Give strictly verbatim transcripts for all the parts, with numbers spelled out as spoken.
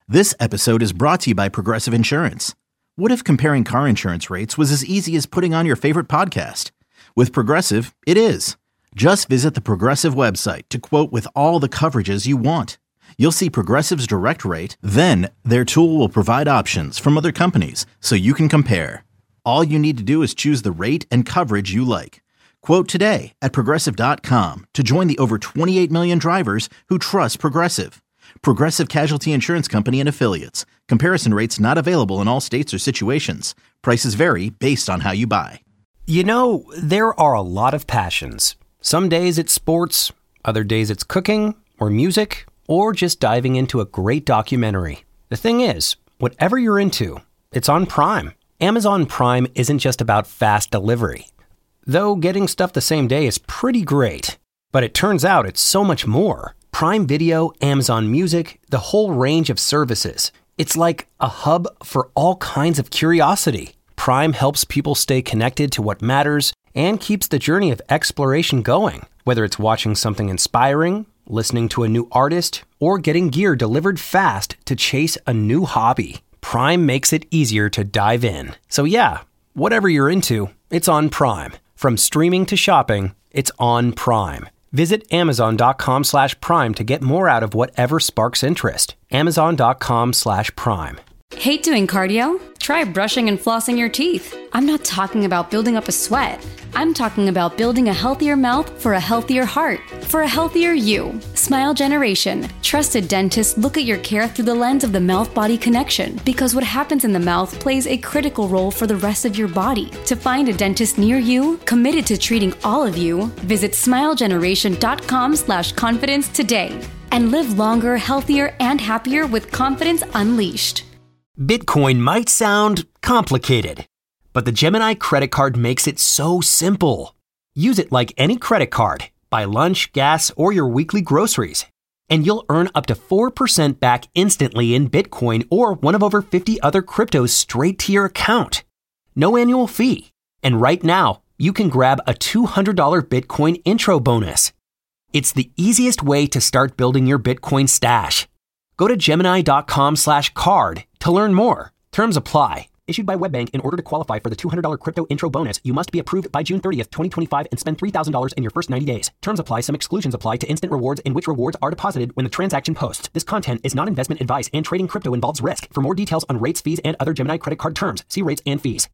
This episode is brought to you by Progressive Insurance. What if comparing car insurance rates was as easy as putting on your favorite podcast? With Progressive, it is. Just visit the Progressive website to quote with all the coverages you want. You'll see Progressive's direct rate, then their tool will provide options from other companies so you can compare. All you need to do is choose the rate and coverage you like. Quote today at progressive dot com to join the over twenty-eight million drivers who trust Progressive. Progressive Casualty Insurance Company and Affiliates. Comparison rates not available in all states or situations. Prices vary based on how you buy. You know, there are a lot of passions. Some days it's sports, other days it's cooking or music, or just diving into a great documentary. The thing is, whatever you're into, it's on Prime. Amazon Prime isn't just about fast delivery. Though getting stuff the same day is pretty great. But it turns out it's so much more. Prime Video, Amazon Music, the whole range of services. It's like a hub for all kinds of curiosity. Prime helps people stay connected to what matters and keeps the journey of exploration going. Whether it's watching something inspiring, listening to a new artist, or getting gear delivered fast to chase a new hobby, Prime makes it easier to dive in. So yeah, whatever you're into, it's on Prime. From streaming to shopping, it's on Prime. Visit amazon.com slash prime to get more out of whatever sparks interest. Amazon.com slash prime. Hate doing cardio? Try brushing and flossing your teeth. I'm not talking about building up a sweat. I'm talking about building a healthier mouth for a healthier heart, for a healthier you. Smile Generation. Trusted dentists look at your care through the lens of the mouth-body connection, because what happens in the mouth plays a critical role for the rest of your body. To find a dentist near you, committed to treating all of you, visit smilegeneration.com slash confidence today and live longer, healthier, and happier with confidence unleashed. Bitcoin might sound complicated, but the Gemini credit card makes it so simple. Use it like any credit card. Buy lunch, gas, or your weekly groceries, and you'll earn up to four percent back instantly in Bitcoin or one of over fifty other cryptos straight to your account. No annual fee. And right now, you can grab a two hundred dollars Bitcoin intro bonus. It's the easiest way to start building your Bitcoin stash. Go to Gemini.com slash card to learn more. Terms apply. Issued by WebBank. In order to qualify for the two hundred dollars crypto intro bonus, you must be approved by June thirtieth, twenty twenty-five and spend three thousand dollars in your first ninety days. Terms apply. Some exclusions apply to instant rewards, in which rewards are deposited when the transaction posts. This content is not investment advice, and trading crypto involves risk. For more details on rates, fees, and other Gemini credit card terms, see rates and fees.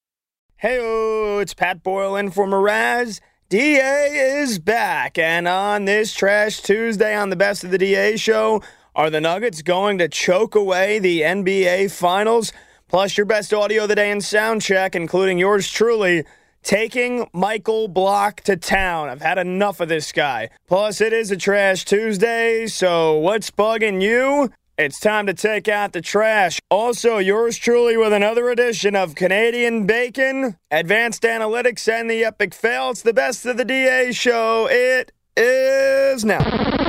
Hey, it's Pat Boyle in for Mraz. D A is back, and on this Trash Tuesday on the Best of the D A show, are the Nuggets going to choke away the N B A Finals? Plus your best audio of the day and sound check, including yours truly, taking Michael Block to town. I've had enough of this guy. Plus it is a Trash Tuesday, so what's bugging you? It's time to take out the trash. Also, yours truly with another edition of Canadian Bacon, Advanced Analytics, and the Epic Fail. It's the Best of the D A show. It is now.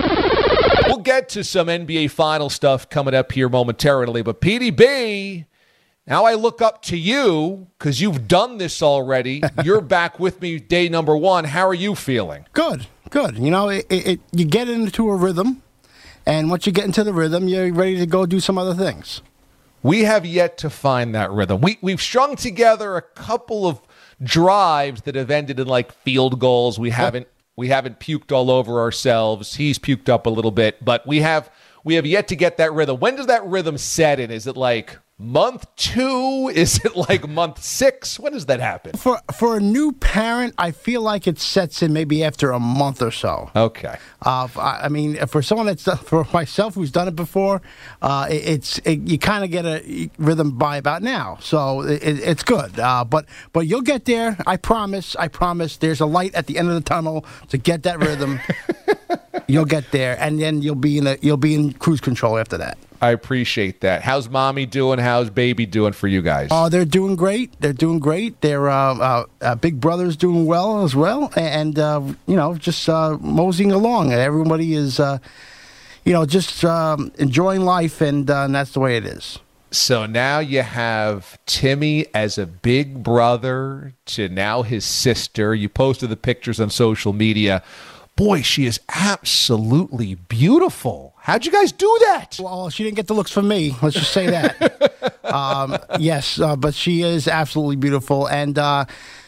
We'll get to some N B A final stuff coming up here momentarily, but P D B, now I look up to you because you've done this already. You're back with me day number one. How are you feeling? Good, good. You know, it, it, you get into a rhythm, and once you get into the rhythm, you're ready to go do some other things. We have yet to find that rhythm. We, we've strung together a couple of drives that have ended in like field goals. We haven't We haven't puked all over ourselves. He's puked up a little bit, but we have we have yet to get that rhythm. When does that rhythm set in? Is it like month two? Is it like month six? When does that happen? For for a new parent, I feel like it sets in maybe after a month or so. Okay. Uh, I mean, for someone that's done, for myself who's done it before, uh, it, it's it, you kind of get a rhythm by about now, so it, it's good. Uh, but but you'll get there. I promise. I promise. There's a light at the end of the tunnel to get that rhythm. You'll get there, and then you'll be in a, you'll be in cruise control after that. I appreciate that. How's mommy doing? How's baby doing for you guys? Oh, uh, they're doing great. They're doing great. Their uh, uh, uh, big brother's doing well as well, and uh, you know, just uh, moseying along. Everybody is, uh, you know, just um, enjoying life, and, uh, and that's the way it is. So now you have Timmy as a big brother to now his sister. You posted the pictures on social media. boy, she is absolutely beautiful. How'd you guys do that? Well, she didn't get the looks from me. Let's just say that. um, yes, uh, but she is absolutely beautiful, and uh,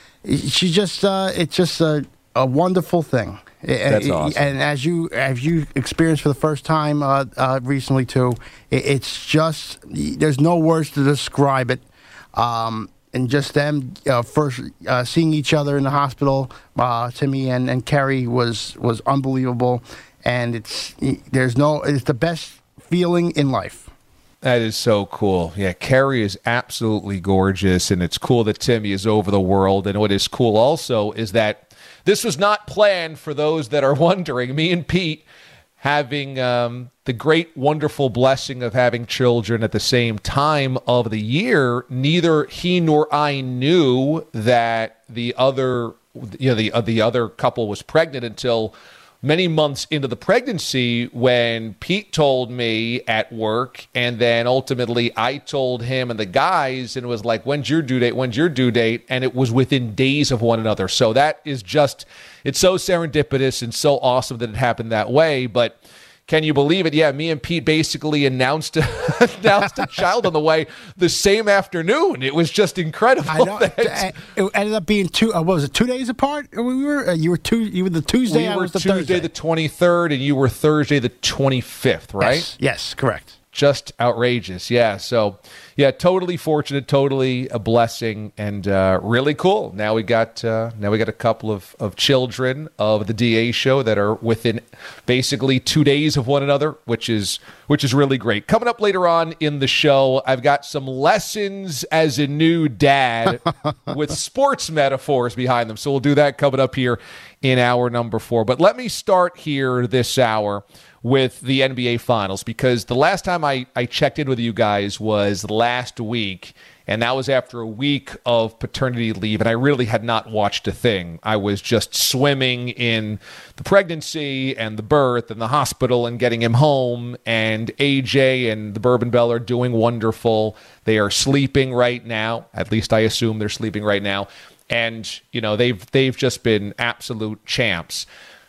she just uh, it's just a, a wonderful thing. That's awesome. And as you as you experienced for the first time uh, uh, recently too, it, it's just there's no words to describe it. Um, and just them uh, first uh, seeing each other in the hospital, uh, Timmy and, and Kerry was was unbelievable. And it's there's no it's the best feeling in life. That is so cool. Yeah, Kerry is absolutely gorgeous, and it's cool that Timmy is over the world. And what is cool also is that this was not planned, for those that are wondering. Me and Pete having um, the great, wonderful blessing of having children at the same time of the year. Neither he nor I knew that the other, you know, the uh, the other couple was pregnant until many months into the pregnancy, when Pete told me at work, and then ultimately I told him and the guys, and it was like, when's your due date? When's your due date? And it was within days of one another. So that is just, it's so serendipitous and so awesome that it happened that way. But can you believe it? Yeah, me and Pete basically announced announced a child on the way the same afternoon. It was just incredible. I know. It ended up being two. Uh, what was it? Two days apart. We were. Uh, you were two. You were the Tuesday. We I were was the Tuesday Thursday. the twenty-third, and you were Thursday the twenty-fifth. Right? Yes. Yes. Correct. Just outrageous. Yeah. So, yeah, totally fortunate, totally a blessing, and uh, really cool. Now we got uh, now we got a couple of, of children of the D A show that are within basically two days of one another, which is which is really great. Coming up later on in the show, I've got some lessons as a new dad with sports metaphors behind them. So we'll do that coming up here in hour number four. But let me start here this hour with the N B A Finals, because the last time I, I checked in with you guys was last week, and that was after a week of paternity leave, and I really had not watched a thing. I was just swimming in the pregnancy and the birth and the hospital and getting him home, and A J and the Bourbon Bell are doing wonderful. They are sleeping right now. At least I assume they're sleeping right now. And, you know, they've they've just been absolute champs.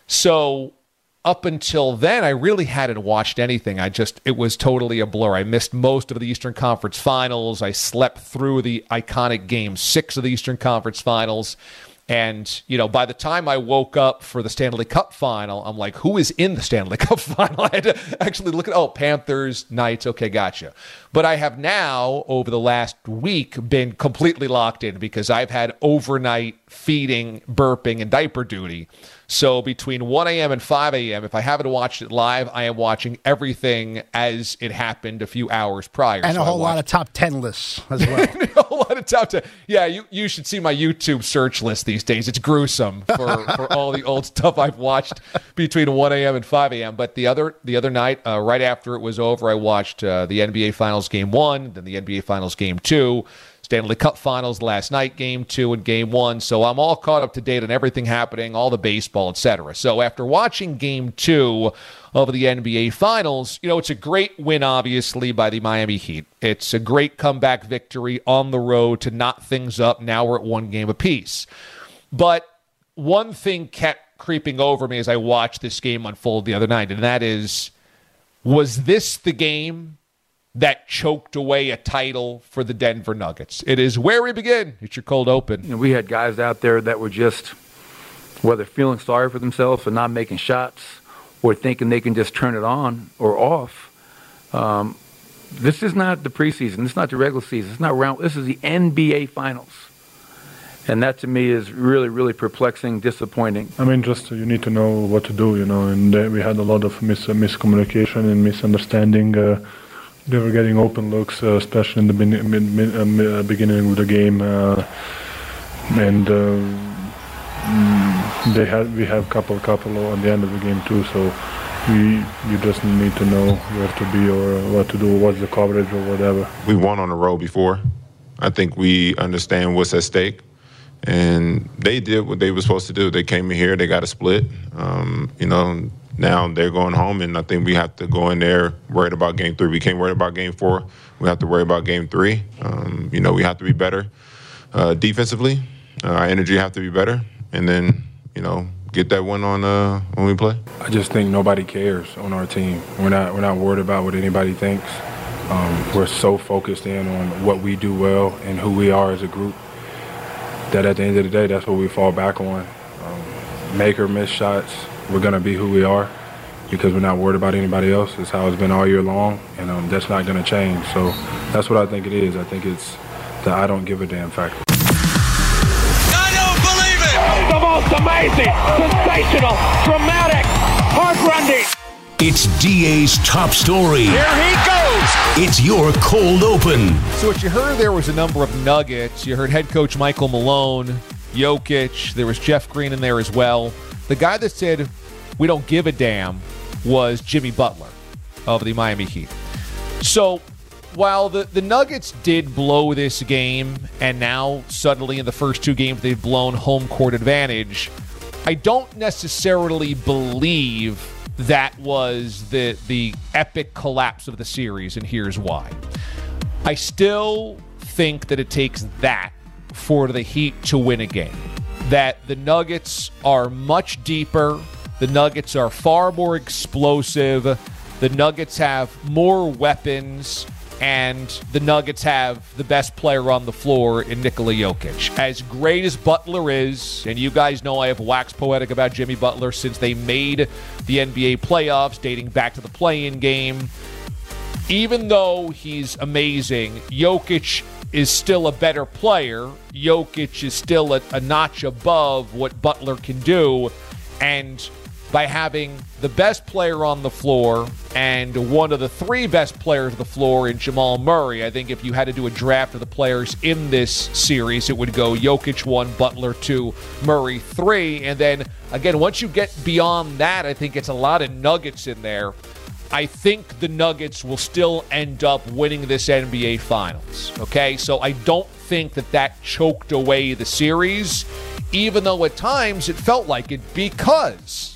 So up until then, I really hadn't watched anything. I just, it was totally a blur. I missed most of the Eastern Conference Finals. I slept through the iconic Game six of the Eastern Conference Finals. And, you know, by the time I woke up for the Stanley Cup Final, I'm like, who is in the Stanley Cup Final? I had to actually look at, oh, Panthers, Knights, okay, gotcha. But I have now, over the last week, been completely locked in because I've had overnight feeding, burping, and diaper duty. So between one a.m. and five a.m., if I haven't watched it live, I am watching everything as it happened a few hours prior. And so a whole lot of top ten lists as well. a whole lot of top ten. Yeah, you, you should see my YouTube search list these days. It's gruesome for, for all the old stuff I've watched between one a.m. and five a.m. But the other the other night, uh, right after it was over, I watched uh, the N B A Finals Game one, then the N B A Finals Game two, Stanley Cup Finals last night, Game two and Game one. So I'm all caught up to date on everything happening, all the baseball, et cetera. So after watching Game two of the N B A Finals, you know, it's a great win, obviously, by the Miami Heat. It's a great comeback victory on the road to knot things up. Now we're at one game apiece. But one thing kept creeping over me as I watched this game unfold the other night, and that is, was this the game that choked away a title for the Denver Nuggets? It is where we begin. It's your cold open. You know, we had guys out there that were just, whether feeling sorry for themselves for not making shots or thinking they can just turn it on or off. Um, this is not the preseason. This is not the regular season. It's not round. This is the N B A Finals. And that, to me, is really, really perplexing, disappointing. I mean, just you need to know what to do, you know, and uh, we had a lot of mis- miscommunication and misunderstanding. Uh, They were getting open looks, uh, especially in the bin- min- min- uh, beginning of the game, uh, and uh, they had we have couple couple at the end of the game too. So we you just need to know where to be or what to do, what's the coverage or whatever. We won on the road before. I think we understand what's at stake, and they did what they were supposed to do. They came in here, they got a split, um, you know. Now they're going home, and I think we have to go in there worried about game three. We can't worry about game four. We have to worry about game three. Um, you know, we have to be better uh, defensively. Uh, our energy have to be better. And then, you know, get that one on uh, when we play? I just think nobody cares on our team. We're not we're not worried about what anybody thinks. Um, we're so focused in on what we do well and who we are as a group that at the end of the day, that's what we fall back on. Um, make or miss shots, we're going to be who we are because we're not worried about anybody else. It's how it's been all year long, and um, that's not going to change. So that's what I think it is. I think it's the I don't give a damn factor. I don't believe it! The most amazing, sensational, dramatic, heart-rending. It's D A's top story. Here he goes. It's your cold open. So what you heard there was a number of nuggets. You heard head coach Michael Malone, Jokic. There was Jeff Green in there as well. The guy that said, we don't give a damn, was Jimmy Butler of the Miami Heat. So while the, the Nuggets did blow this game, and now suddenly in the first two games they've blown home court advantage, I don't necessarily believe that was the the epic collapse of the series, and here's why. I still think that it takes that for the Heat to win a game. That the Nuggets are much deeper. The Nuggets are far more explosive. The Nuggets have more weapons. And the Nuggets have the best player on the floor in Nikola Jokic. As great as Butler is, and you guys know I have waxed poetic about Jimmy Butler since they made the N B A playoffs, dating back to the play-in game. Even though he's amazing, Jokic is still a better player. Jokic is still a, a notch above what Butler can do. And by having the best player on the floor and one of the three best players on the floor in Jamal Murray, I think if you had to do a draft of the players in this series, it would go Jokic one, Butler two, Murray three. And then, again, once you get beyond that, I think it's a lot of Nuggets in there. I think the Nuggets will still end up winning this N B A Finals, okay? So I don't think that that choked away the series, even though at times it felt like it, because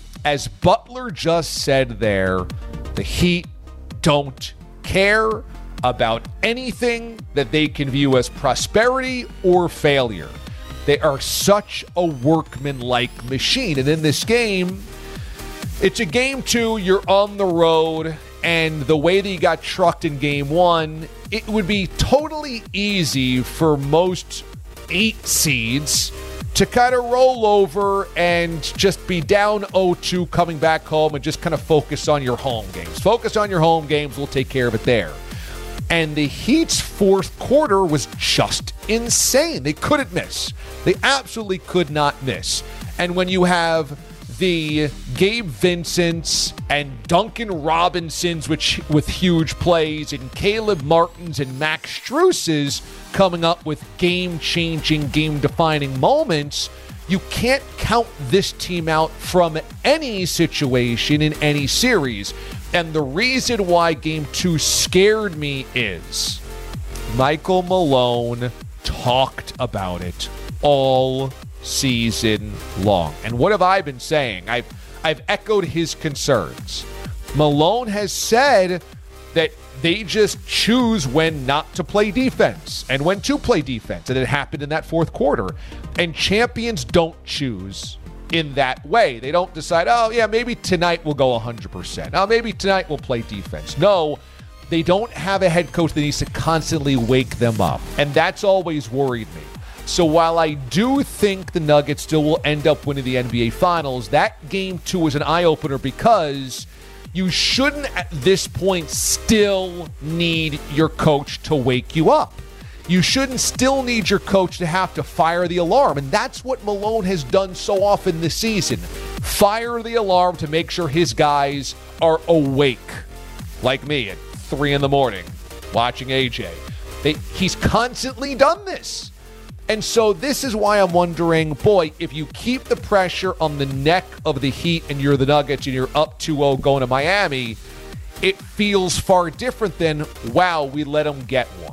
as Butler just said there, the Heat don't care about anything that they can view as prosperity or failure. They are such a workmanlike machine. And in this game, it's a game two, you're on the road, and the way that you got trucked in game one, it would be totally easy for most eight seeds to kind of roll over and just be down oh two coming back home and just kind of focus on your home games. Focus on your home games. We'll take care of it there. And the Heat's fourth quarter was just insane. They couldn't miss. They absolutely could not miss. And when you have the Gabe Vincents and Duncan Robinsons which, with huge plays, and Caleb Martins and Max Struess's coming up with game-changing, game-defining moments, you can't count this team out from any situation in any series. And the reason why Game two scared me is Michael Malone talked about it all season long. And what have I been saying? I've I've echoed his concerns. Malone has said that they just choose when not to play defense and when to play defense. And it happened in that fourth quarter. And champions don't choose in that way. They don't decide, oh, yeah, maybe tonight we'll go one hundred percent. Oh, maybe tonight we'll play defense. No, they don't have a head coach that needs to constantly wake them up. And that's always worried me. So while I do think the Nuggets still will end up winning the N B A Finals, that game two is an eye-opener because you shouldn't at this point still need your coach to wake you up. You shouldn't still need your coach to have to fire the alarm. And that's what Malone has done so often this season. Fire the alarm to make sure his guys are awake. Like me at three in the morning watching A J. They, he's constantly done this. And so this is why I'm wondering, boy, if you keep the pressure on the neck of the Heat and you're the Nuggets and you're up two oh going to Miami, it feels far different than, wow, we let them get one.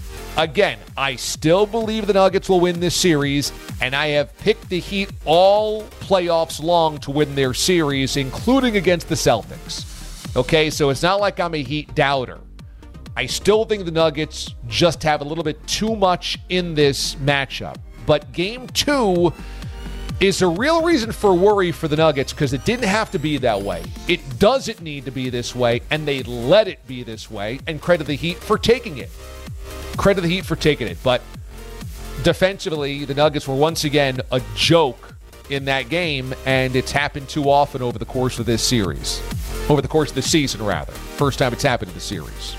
Again, I still believe the Nuggets will win this series, and I have picked the Heat all playoffs long to win their series, including against the Celtics. Okay, so it's not like I'm a Heat doubter. I still think the Nuggets just have a little bit too much in this matchup. But game two, is a real reason for worry for the Nuggets because it didn't have to be that way. It doesn't need to be this way, and they let it be this way, and credit the Heat for taking it. Credit the Heat for taking it. But defensively, the Nuggets were once again a joke in that game, and it's happened too often over the course of this series. Over the course of the season, rather. First time it's happened in the series.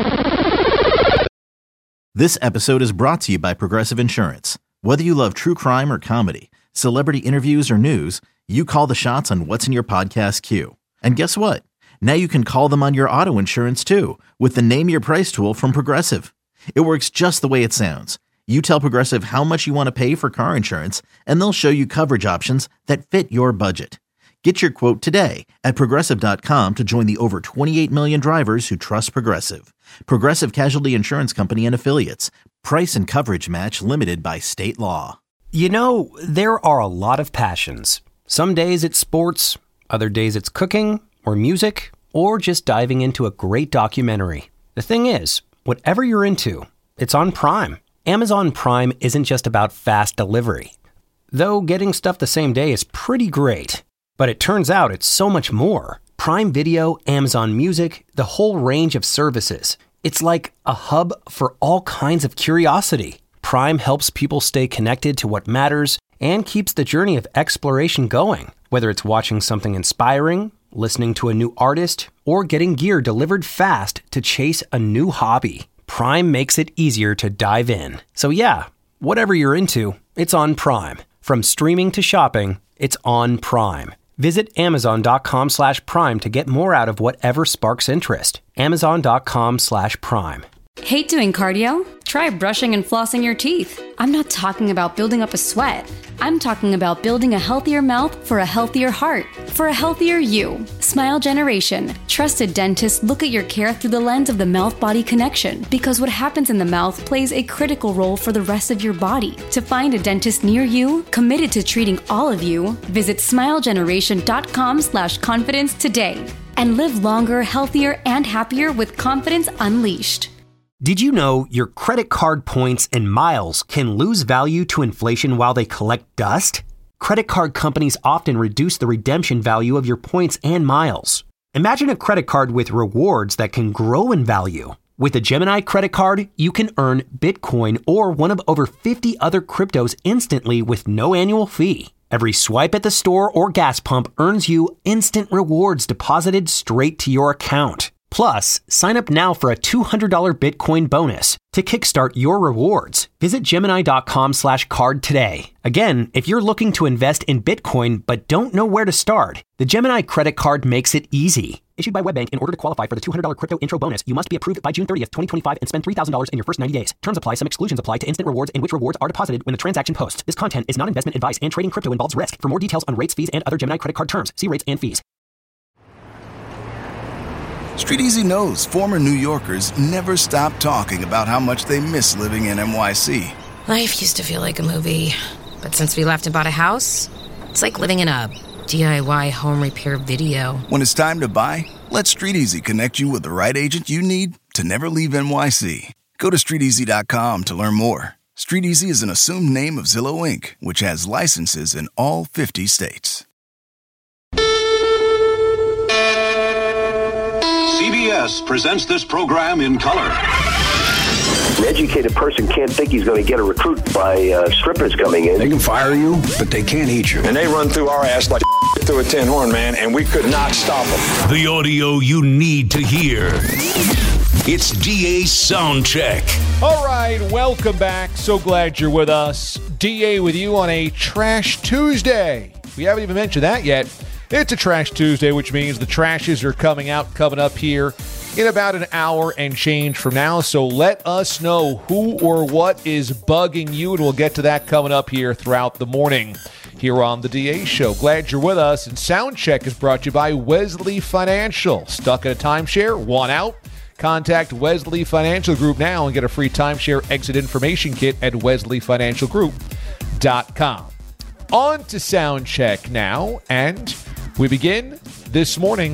This episode is brought to you by Progressive Insurance. Whether you love true crime or comedy, celebrity interviews or news, you call the shots on what's in your podcast queue. And guess what? Now you can call them on your auto insurance too with the Name Your Price tool from Progressive. It works just the way it sounds. You tell Progressive how much you want to pay for car insurance, and they'll show you coverage options that fit your budget. Get your quote today at Progressive dot com to join the over twenty-eight million drivers who trust Progressive. Progressive Casualty Insurance Company and Affiliates. Price and coverage match limited by state law. You know, there are a lot of passions. Some days it's sports, other days it's cooking or music, or just diving into a great documentary. The thing is, whatever you're into, it's on Prime. Amazon Prime isn't just about fast delivery. Though getting stuff the same day is pretty great. But it turns out it's so much more. Prime Video, Amazon Music, the whole range of services. It's like a hub for all kinds of curiosity. Prime helps people stay connected to what matters and keeps the journey of exploration going. Whether it's watching something inspiring, listening to a new artist, or getting gear delivered fast to chase a new hobby, Prime makes it easier to dive in. So yeah, whatever you're into, it's on Prime. From streaming to shopping, it's on Prime. Visit Amazon.com slash Prime to get more out of whatever sparks interest. Amazon.com slash Prime. Hate doing cardio? Try brushing and flossing your teeth. I'm not talking about building up a sweat. I'm talking about building a healthier mouth for a healthier heart, for a healthier you. Smile Generation. Trusted dentists look at your care through the lens of the mouth-body connection because what happens in the mouth plays a critical role for the rest of your body. To find a dentist near you, committed to treating all of you, visit smilegeneration.com slash confidence today and live longer, healthier, and happier with confidence unleashed. Did you know your credit card points and miles can lose value to inflation while they collect dust? Credit card companies often reduce the redemption value of your points and miles. Imagine a credit card with rewards that can grow in value. With a Gemini credit card, you can earn Bitcoin or one of over fifty other cryptos instantly with no annual fee. Every swipe at the store or gas pump earns you instant rewards deposited straight to your account. Plus, sign up now for a two hundred dollars Bitcoin bonus to kickstart your rewards. Visit Gemini.com slash card today. Again, if you're looking to invest in Bitcoin but don't know where to start, the Gemini credit card makes it easy. Issued by WebBank, in order to qualify for the two hundred dollars crypto intro bonus, you must be approved by June thirtieth, twenty twenty-five and spend three thousand dollars in your first ninety days. Terms apply. Some exclusions apply to instant rewards in which rewards are deposited when the transaction posts. This content is not investment advice and trading crypto involves risk. For more details on rates, fees, and other Gemini credit card terms, see rates and fees. Street Easy knows former New Yorkers never stop talking about how much they miss living in N Y C. Life used to feel like a movie, but since we left and bought a house, it's like living in a D I Y home repair video. When it's time to buy, let Street Easy connect you with the right agent you need to never leave N Y C. Go to street easy dot com to learn more. Street Easy is an assumed name of Zillow Incorporated, which has licenses in all fifty states. C B S presents this program in color. An educated person can't think he's going to get a recruit by uh, strippers coming in. They can fire you, but they can't eat you. And they run through our ass like through a tin horn, man, and we could not stop them. The audio you need to hear. It's D A Soundcheck. All right, welcome back. So glad you're with us. D A with you on a Trash Tuesday. We haven't even mentioned that yet. It's a Trash Tuesday, which means the trashes are coming out, coming up here in about an hour and change from now. So let us know who or what is bugging you, and we'll get to that coming up here throughout the morning here on the D A Show. Glad you're with us. And Soundcheck is brought to you by Wesley Financial. Stuck in a timeshare? Want out? Contact Wesley Financial Group now and get a free timeshare exit information kit at wesley financial group dot com. On to Soundcheck now, and we begin this morning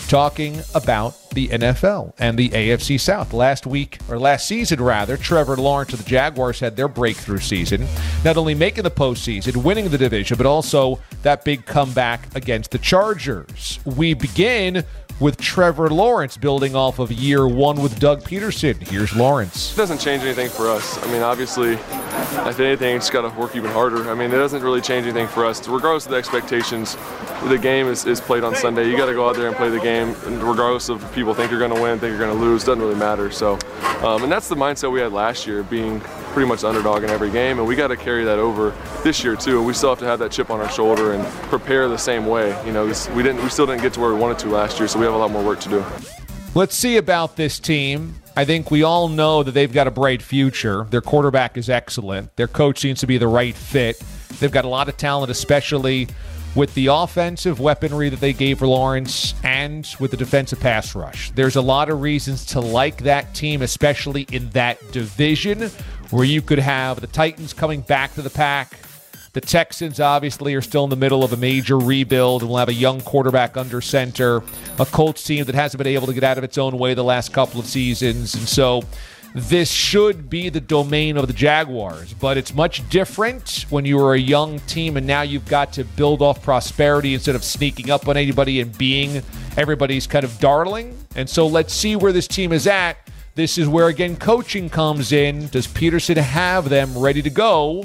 talking about the N F L and the A F C South. Last week, or last season rather, Trevor Lawrence of the Jaguars had their breakthrough season, not only making the postseason, winning the division, but also that big comeback against the Chargers. We begin with Trevor Lawrence building off of year one with Doug Peterson. Here's Lawrence. It doesn't change anything for us. I mean, obviously, if anything, it's got to work even harder. I mean, it doesn't really change anything for us. Regardless of the expectations, the game is, is played on Sunday. You got to go out there and play the game, and regardless of if people think you're going to win, think you're going to lose, doesn't really matter. So, um, and that's the mindset we had last year, being pretty much the underdog in every game, and we got to carry that over this year too. And we still have to have that chip on our shoulder and prepare the same way. You know, we didn't, we still didn't get to where we wanted to last year, so we have a lot more work to do. Let's see about this team. I think we all know that they've got a bright future. Their quarterback is excellent. Their coach seems to be the right fit. They've got a lot of talent, especially with the offensive weaponry that they gave for Lawrence and with the defensive pass rush. There's a lot of reasons to like that team, especially in that division where you could have the Titans coming back to the pack. The Texans obviously are still in the middle of a major rebuild and will have a young quarterback under center. A Colts team that hasn't been able to get out of its own way the last couple of seasons. And so this should be the domain of the Jaguars. But it's much different when you are a young team and now you've got to build off prosperity instead of sneaking up on anybody and being everybody's kind of darling. And so let's see where this team is at. This is where, again, coaching comes in. Does Peterson have them ready to go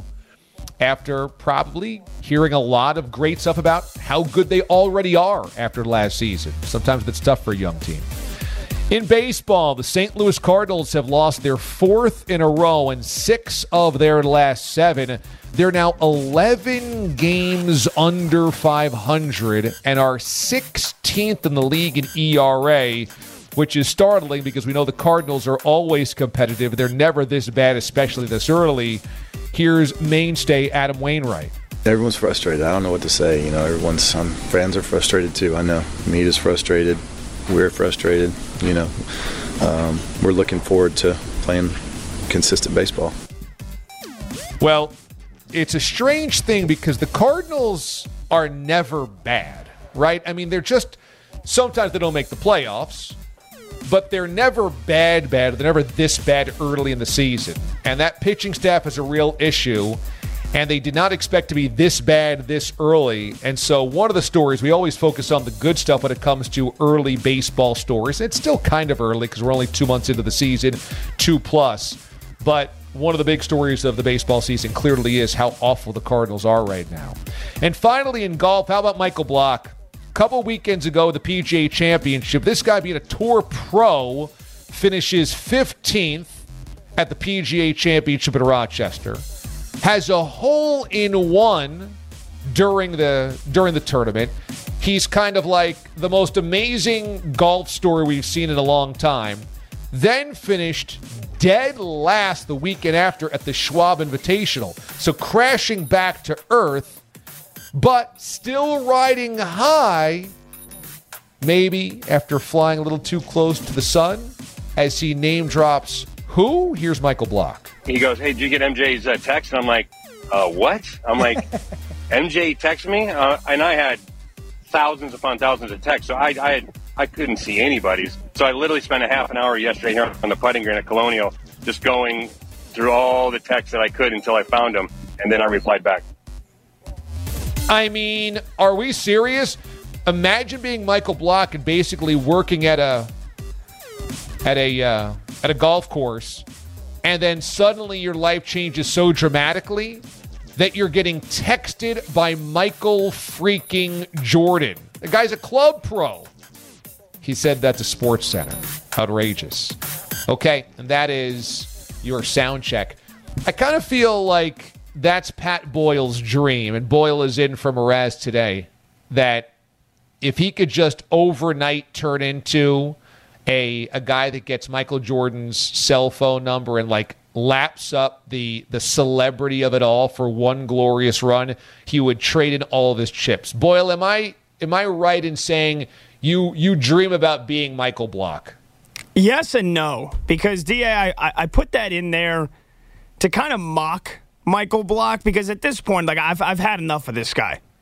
after probably hearing a lot of great stuff about how good they already are after last season? Sometimes that's tough for a young team. In baseball, the Saint Louis Cardinals have lost their fourth in a row and six of their last seven. They're now eleven games under five hundred and are sixteenth in the league in E R A, which is startling because we know the Cardinals are always competitive. They're never this bad, especially this early. Here's mainstay Adam Wainwright. Everyone's frustrated. I don't know what to say. You know, everyone's some fans are frustrated too. I know. Media's frustrated. We're frustrated. You know, um, we're looking forward to playing consistent baseball. Well, it's a strange thing because the Cardinals are never bad, right? I mean, they're just sometimes they don't make the playoffs, but they're never bad, bad. They're never this bad early in the season. And that pitching staff is a real issue, and they did not expect to be this bad this early. And so one of the stories, we always focus on the good stuff when it comes to early baseball stories. It's still kind of early because we're only two months into the season, two plus. But one of the big stories of the baseball season clearly is how awful the Cardinals are right now. And finally in golf, how about Michael Block? A couple weekends ago, the P G A Championship, this guy being a Tour Pro finishes fifteenth at the P G A Championship in Rochester, has a hole in one during the during the tournament. He's kind of like the most amazing golf story we've seen in a long time. Then finished dead last the weekend after at the Schwab Invitational. So crashing back to earth, but still riding high, maybe after flying a little too close to the sun, as he name drops who? Here's Michael Block. He goes, hey, did you get M J's uh, text? And I'm like, uh, what? I'm like, M J texted me? Uh, and I had thousands upon thousands of texts, so I, I, had, I couldn't see anybody's. So I literally spent a half an hour yesterday here on the putting green at Colonial just going through all the texts that I could until I found them, and then I replied back. I mean, are we serious? Imagine being Michael Block and basically working at a at a uh, at a golf course, and then suddenly your life changes so dramatically that you're getting texted by Michael freaking Jordan. The guy's a club pro. He said that to SportsCenter. Outrageous. Okay, and that is your sound check. I kind of feel like that's Pat Boyle's dream, and Boyle is in for Mraz today, that if he could just overnight turn into a a guy that gets Michael Jordan's cell phone number and like laps up the the celebrity of it all for one glorious run, he would trade in all of his chips. Boyle, am I am I right in saying you you dream about being Michael Block? Yes and no, because D A, I, I put that in there to kind of mock Michael Block, because at this point, like I've I've had enough of this guy.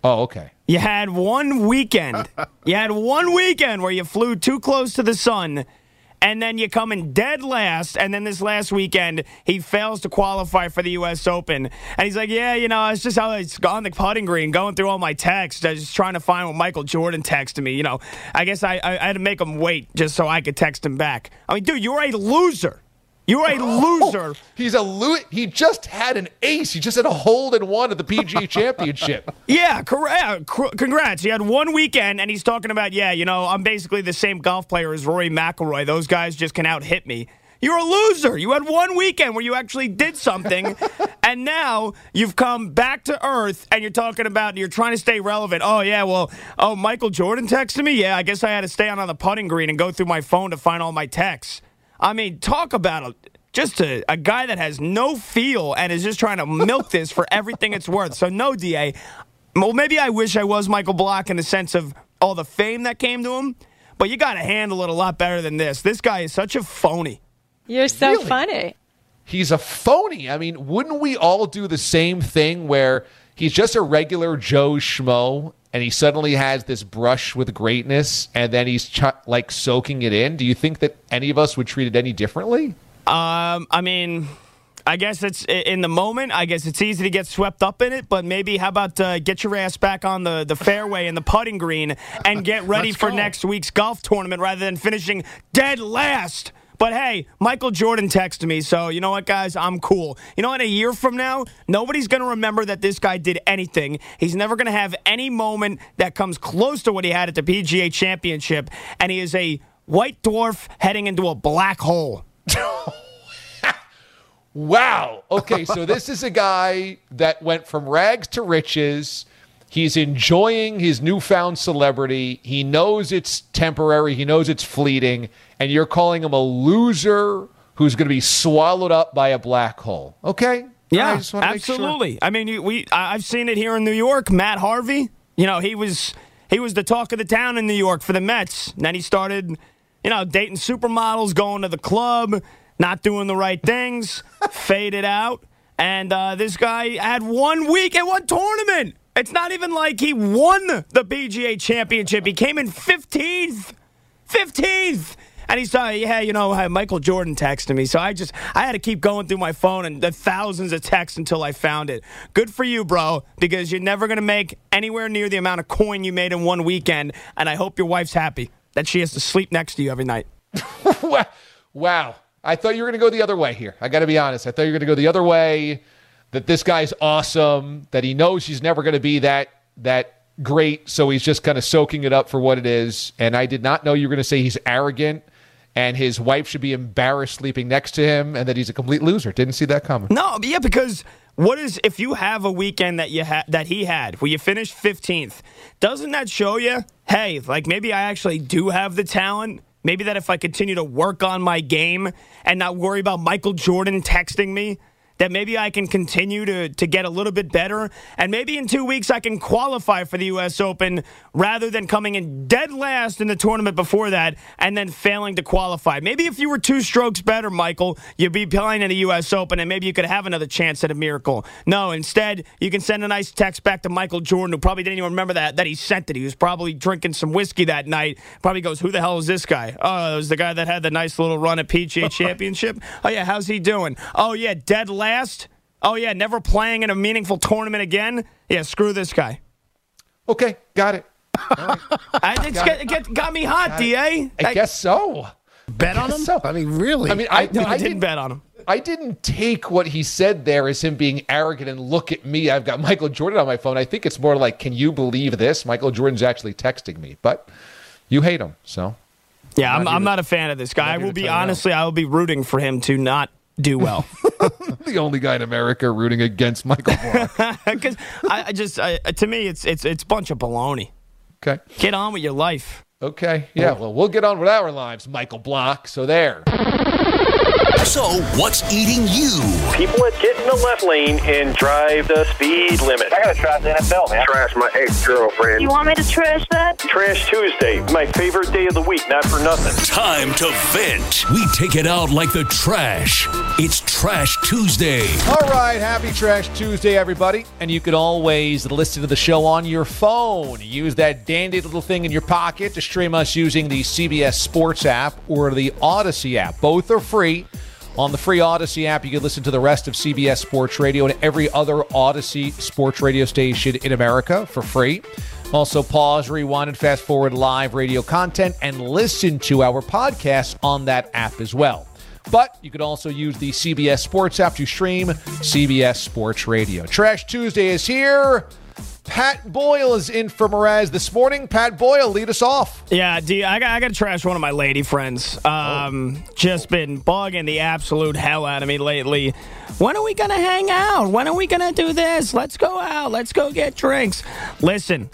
Oh, okay. You had one weekend. You had one weekend where you flew too close to the sun, and then you come in dead last, and then this last weekend, he fails to qualify for the U S Open. And he's like, yeah, you know, it's just how it's on the putting green, going through all my texts, I was just trying to find what Michael Jordan texted me. You know, I guess I, I, I had to make him wait just so I could text him back. I mean, dude, you're a loser. You're a loser. Oh, he's a lo- He just had an ace. He just had a hole in one at the P G A Championship. Yeah, correct. Congrats. He had one weekend, and he's talking about, yeah, you know, I'm basically the same golf player as Rory McIlroy. Those guys just can out-hit me. You're a loser. You had one weekend where you actually did something, and now you've come back to earth, and you're talking about, you're trying to stay relevant. Oh, yeah, well, oh, Michael Jordan texted me? Yeah, I guess I had to stay on, on the putting green and go through my phone to find all my texts. I mean, talk about a, just a, a guy that has no feel and is just trying to milk this for everything it's worth. So, no, D A. Well, maybe I wish I was Michael Block in the sense of all the fame that came to him, but you got to handle it a lot better than this. This guy is such a phony. You're so Really? funny. He's a phony. I mean, wouldn't we all do the same thing where he's just a regular Joe Schmo and he suddenly has this brush with greatness and then he's ch- like soaking it in? Do you think that any of us would treat it any differently? Um, I mean, I guess it's in the moment. I guess it's easy to get swept up in it, but maybe how about uh, get your ass back on the, the fairway and the putting green and get ready for go. next week's golf tournament rather than finishing dead last. But hey, Michael Jordan texted me, so you know what, guys? I'm cool. You know what? A year from now, nobody's going to remember that this guy did anything. He's never going to have any moment that comes close to what he had at the P G A Championship, and he is a white dwarf heading into a black hole. Wow. Okay, so this is a guy that went from rags to riches. He's enjoying his newfound celebrity. He knows it's temporary. He knows it's fleeting. And you're calling him a loser who's going to be swallowed up by a black hole. Okay? Yeah, I just wanna make sure. absolutely. I mean, you- we I- I've seen it here in New York. Matt Harvey, you know, he was he was the talk of the town in New York for the Mets. And then he started, you know, dating supermodels, going to the club, not doing the right things, faded out. And uh, this guy had one week at one tournament. It's not even like he won the P G A Championship. He came in fifteenth. fifteenth. And he's like, yeah, you know, Michael Jordan texted me. So I just, I had to keep going through my phone and the thousands of texts until I found it. Good for you, bro, because you're never going to make anywhere near the amount of coin you made in one weekend. And I hope your wife's happy that she has to sleep next to you every night. Wow. I thought you were going to go the other way here. I got to be honest. I thought you were going to go the other way, that this guy's awesome, that he knows he's never going to be that that great, so he's just kind of soaking it up for what it is. And I did not know you were going to say he's arrogant and his wife should be embarrassed sleeping next to him and that he's a complete loser. Didn't see that coming. No, yeah, because what is, if you have a weekend that you ha- that he had where you finished fifteenth, doesn't that show you, hey, like maybe I actually do have the talent? Maybe that if I continue to work on my game and not worry about Michael Jordan texting me, that maybe I can continue to, to get a little bit better, and maybe in two weeks I can qualify for the U S Open rather than coming in dead last in the tournament before that and then failing to qualify. Maybe if you were two strokes better, Michael, you'd be playing in the U S Open, and maybe you could have another chance at a miracle. No, instead, you can send a nice text back to Michael Jordan, who probably didn't even remember that, that he sent it. He was probably drinking some whiskey that night. Probably goes, who the hell is this guy? Oh, it was the guy that had the nice little run at P G A Championship. Oh, yeah, how's he doing? Oh, yeah, dead last. Last? Oh, yeah, never playing in a meaningful tournament again? Yeah, screw this guy. Okay, got it. Right. I, it's got, get, get, got me hot, got D A. I, I guess so. Bet on him? So. I mean, really? I mean, I, no, I, I didn't, didn't bet on him. I didn't take what he said there as him being arrogant and look at me. I've got Michael Jordan on my phone. I think it's more like, can you believe this? Michael Jordan's actually texting me. But you hate him, so. Yeah, I'm, I'm, I'm to, not a fan of this guy. I will be, honestly, I will be rooting for him to not do well. The only guy in America rooting against Michael Block. Because I, I just, I, to me, it's it's it's a bunch of baloney. Okay. Get on with your life. Okay. Yeah, well, we'll get on with our lives, Michael Block. So there. So, what's eating you? People that get in the left lane and drive the speed limit. I gotta trash the N F L, man. Trash my ex-girlfriend. You want me to trash that? Trash Tuesday, my favorite day of the week, not for nothing. Time to vent. We take it out like the trash. It's Trash Tuesday. All right, happy Trash Tuesday, everybody. And you can always listen to the show on your phone. Use that dandy little thing in your pocket to stream us using the C B S Sports app or the Odyssey app. Both are free. On the free Odyssey app, you can listen to the rest of C B S Sports Radio and every other Odyssey sports radio station in America for free. Also, pause, rewind, and fast forward live radio content and listen to our podcasts on that app as well. But you can also use the C B S Sports app to stream C B S Sports Radio. Trash Tuesday is here. Pat Boyle is in for Mraz this morning. Pat Boyle, lead us off. Yeah, D, I got, I got to trash one of my lady friends. Um, oh. Just been bugging the absolute hell out of me lately. When are we going to hang out? When are we going to do this? Let's go out. Let's go get drinks. Listen,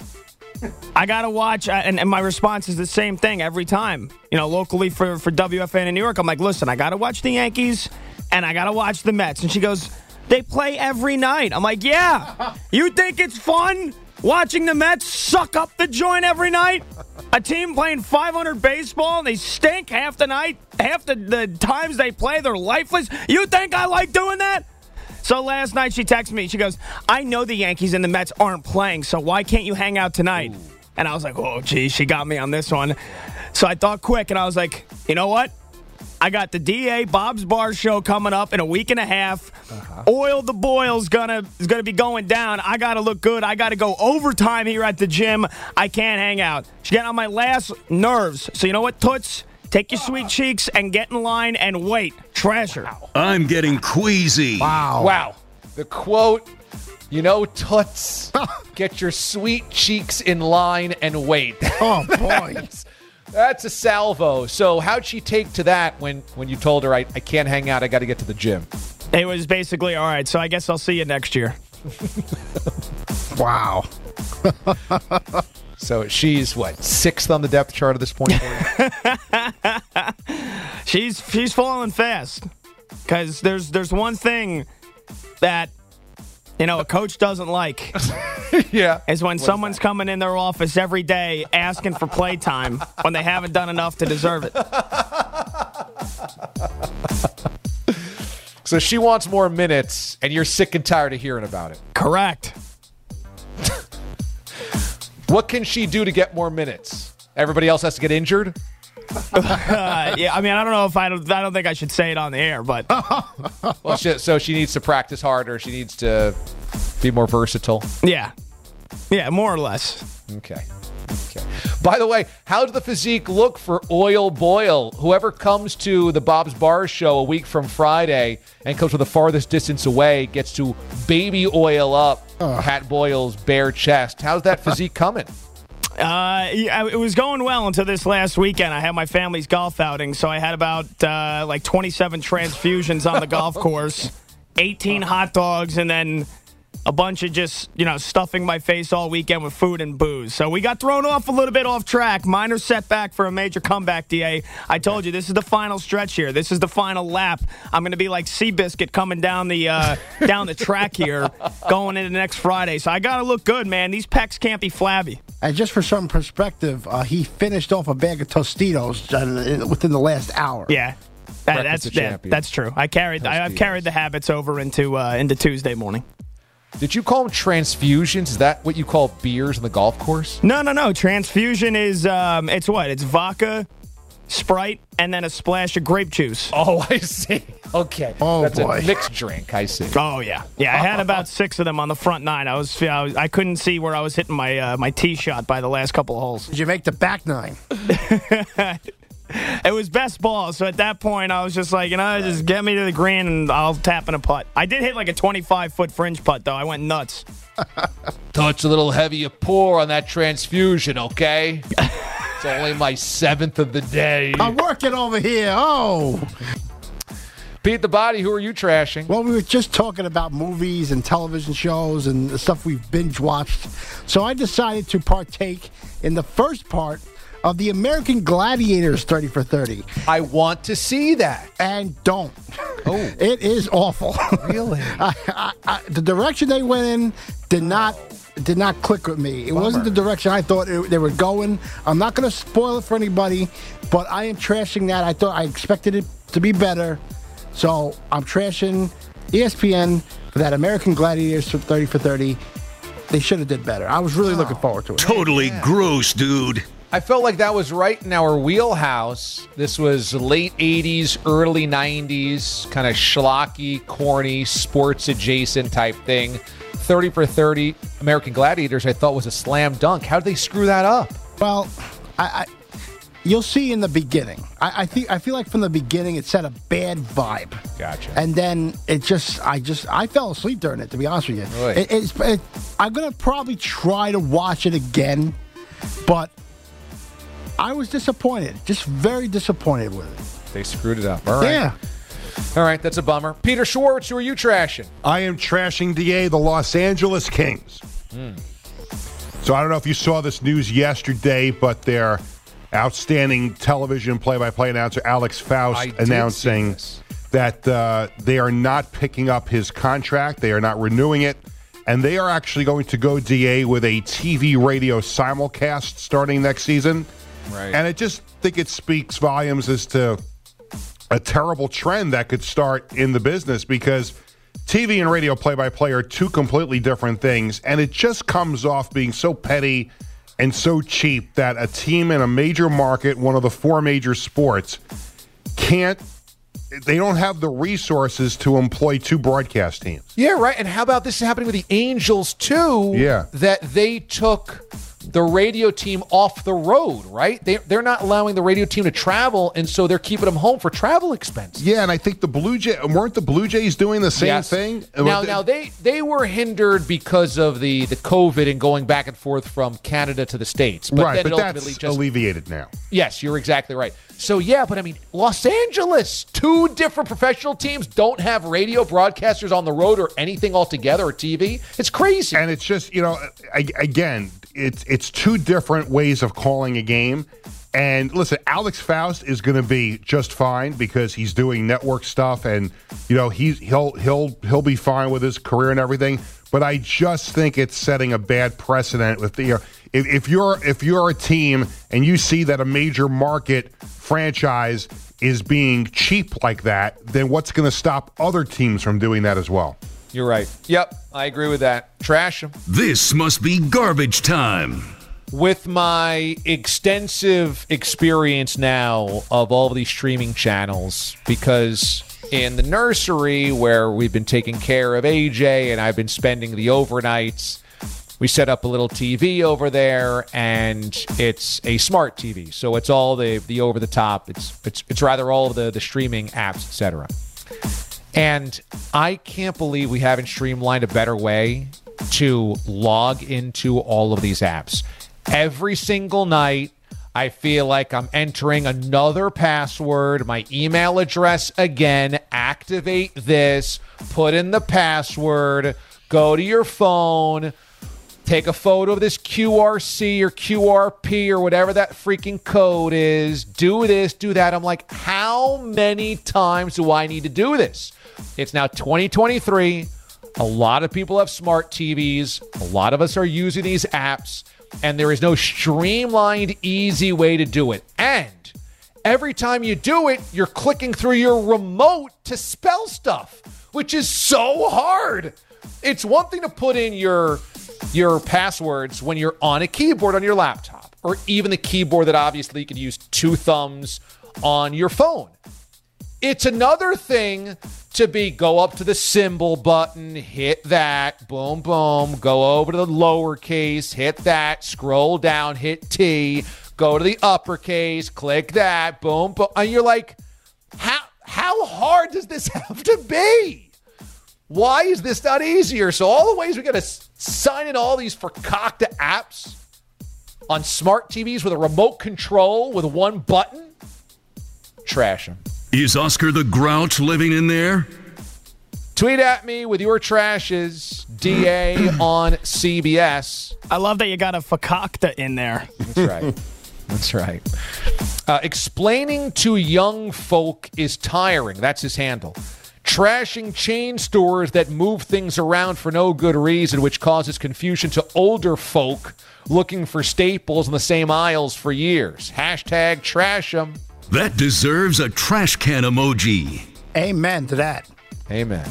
I got to watch, and, and my response is the same thing every time. You know, locally for, for W F N in New York, I'm like, listen, I got to watch the Yankees, and I got to watch the Mets. And she goes, they play every night. I'm like, yeah. You think it's fun watching the Mets suck up the joint every night? A team playing five hundred baseball and they stink half the night. Half the, the times they play, they're lifeless. You think I like doing that? So last night she texted me. She goes, I know the Yankees and the Mets aren't playing, so why can't you hang out tonight? Ooh. And I was like, oh, geez, she got me on this one. So I thought quick, and I was like, you know what? I got the D A Bob's Bar show coming up in a week and a half. Uh-huh. Oil the Boil's gonna is gonna be going down. I gotta look good. I gotta go overtime here at the gym. I can't hang out. She's getting on my last nerves. So you know what, Toots? Take your sweet cheeks and get in line and wait. Trash her. Wow. I'm getting queasy. Wow. Wow. The quote, you know, Toots, get your sweet cheeks in line and wait. Oh, boy. that's, that's a salvo. So how'd she take to that when, when you told her, I, I can't hang out, I got to get to the gym? It was basically, all right, so I guess I'll see you next year. Wow. So she's, what, sixth on the depth chart at this point? she's she's falling fast. Because there's, there's one thing that, you know, a coach doesn't like. Yeah. Is when what someone's is coming in their office every day asking for playtime when they haven't done enough to deserve it. So she wants more minutes, and you're sick and tired of hearing about it. Correct. What can she do to get more minutes? Everybody else has to get injured? uh, yeah, I mean, I don't know if I don't, I don't think I should say it on the air, but. Well, she, so she needs to practice harder. She needs to be more versatile. Yeah. Yeah, more or less. Okay. Okay. By the way, how does the physique look for Oil Boyle? Whoever comes to the Bob's Bar show a week from Friday and comes from the farthest distance away gets to baby oil up oh. Pat Boyle's bare chest. How's that physique coming? Uh, yeah, it was going well until this last weekend. I had my family's golf outing, so I had about uh, like twenty-seven transfusions on the golf course, eighteen hot dogs, and then a bunch of just, you know, stuffing my face all weekend with food and booze. So we got thrown off a little bit off track. Minor setback for a major comeback, D A. I told you, this is the final stretch here. This is the final lap. I'm going to be like Seabiscuit coming down the uh, down the track here going into next Friday. So I got to look good, man. These pecs can't be flabby. And just for some perspective, uh, he finished off a bag of Tostitos uh, within the last hour. Yeah. That, that's yeah, that's true. I carried I, I've carried the habits over into uh, into Tuesday morning. Did you call them transfusions? Is that what you call beers on the golf course? No, no, no. Transfusion is, um, it's what? It's vodka, Sprite, and then a splash of grape juice. Oh, I see. Okay. Oh, That's boy. a mixed drink, I see. Oh, yeah. Yeah, I had about six of them on the front nine. I was, I, was, I couldn't see where I was hitting my uh, my tee shot by the last couple of holes. Did you make the back nine? It was best ball, so at that point, I was just like, you know, right. just get me to the green and I'll tap in a putt. I did hit like a twenty-five foot fringe putt, though. I went nuts. Touch a little heavier pour on that transfusion, okay? It's only my seventh of the day. I'm working over here. Oh. Pete the Body, who are you trashing? Well, we were just talking about movies and television shows and the stuff we've binge watched. So I decided to partake in the first part of the American Gladiators thirty for thirty. I want to see that. And don't. Oh. It is awful. Really? I, I, I, the direction they went in did not did not click with me. It Bummer. wasn't the direction I thought it, they were going. I'm not going to spoil it for anybody, but I am trashing that. I thought I expected it to be better, so I'm trashing E S P N for that American Gladiators thirty for thirty. They should have did better. I was really oh. looking forward to it. Totally yeah. gross, dude. I felt like that was right in our wheelhouse. This was late eighties, early nineties, kind of schlocky, corny, sports-adjacent type thing. thirty for thirty, American Gladiators, I thought was a slam dunk. How did they screw that up? Well, I, I you'll see in the beginning. I, I think I feel like from the beginning it set a bad vibe. Gotcha. And then it just, I just, I fell asleep during it. To be honest with you, Really? it, it's. It, I'm gonna probably try to watch it again, but I was disappointed. Just very disappointed with it. They screwed it up. All right. Yeah. All right, that's a bummer. Peter Schwartz, who are you trashing? I am trashing, D A, the Los Angeles Kings. Mm. So I don't know if you saw this news yesterday, but their outstanding television play-by-play announcer, Alex Faust, I announcing that uh, they are not picking up his contract. They are not renewing it. And they are actually going to go, D A, with a T V radio simulcast starting next season. Right. And I just think it speaks volumes as to a terrible trend that could start in the business, because T V and radio play-by-play are two completely different things, and it just comes off being so petty and so cheap that a team in a major market, one of the four major sports, can't they don't have the resources to employ two broadcast teams. Yeah, right. And how about this is happening with the Angels, too? Yeah. That they took the radio team off the road, right? They, they're not allowing the radio team to travel, and so they're keeping them home for travel expenses. Yeah, and I think the Blue Jays, weren't the Blue Jays doing the same Yes. thing? Now, now they, they were hindered because of the, the COVID and going back and forth from Canada to the States. But right, then but it ultimately that's just, alleviated now. Yes, you're exactly right. So, yeah, but I mean, Los Angeles, two different professional teams don't have radio broadcasters on the road or anything altogether or T V. It's crazy. And it's just, you know, again, it's it's two different ways of calling a game. And listen, Alex Faust is going to be just fine because he's doing network stuff, and you know he's he'll he'll he'll be fine with his career and everything. But I just think it's setting a bad precedent with the. You know, if, if you're if you're a team and you see that a major market franchise is being cheap like that, then what's going to stop other teams from doing that as well? You're right. Yep, I agree with that. Trash them. This must be garbage time. With my extensive experience now of all of these streaming channels, because in the nursery where we've been taking care of A J and I've been spending the overnights, we set up a little T V over there, and it's a smart T V. So it's all the, the over-the-top. It's, it's, it's rather all of the, the streaming apps, et cetera. And I can't believe we haven't streamlined a better way to log into all of these apps. Every single night, I feel like I'm entering another password, my email address again, activate this, put in the password, go to your phone, take a photo of this Q R C or Q R P or whatever that freaking code is, do this, do that. I'm like, how many times do I need to do this? It's now twenty twenty-three. A lot of people have smart T Vs. A lot of us are using these apps, and there is no streamlined, easy way to do it. And every time you do it, you're clicking through your remote to spell stuff, which is so hard. It's one thing to put in your your passwords when you're on a keyboard on your laptop, or even the keyboard that obviously you could use two thumbs on your phone. It's another thing to be go up to the symbol button, hit that, boom, boom, go over to the lowercase, hit that, scroll down, hit T, go to the uppercase, click that, boom, boom. And you're like, how how hard does this have to be? Why is this not easier? So all the ways we got to sign in all these fakakta apps on smart T Vs with a remote control with one button, trash them. Is Oscar the Grouch living in there? Tweet at me with your trashes, D A on C B S. I love that you got a fakakta in there. That's right. That's right. Uh, explaining to young folk is tiring. That's his handle. Trashing chain stores that move things around for no good reason, which causes confusion to older folk looking for staples in the same aisles for years. Hashtag trash 'em. That deserves a trash can emoji. Amen to that. Amen.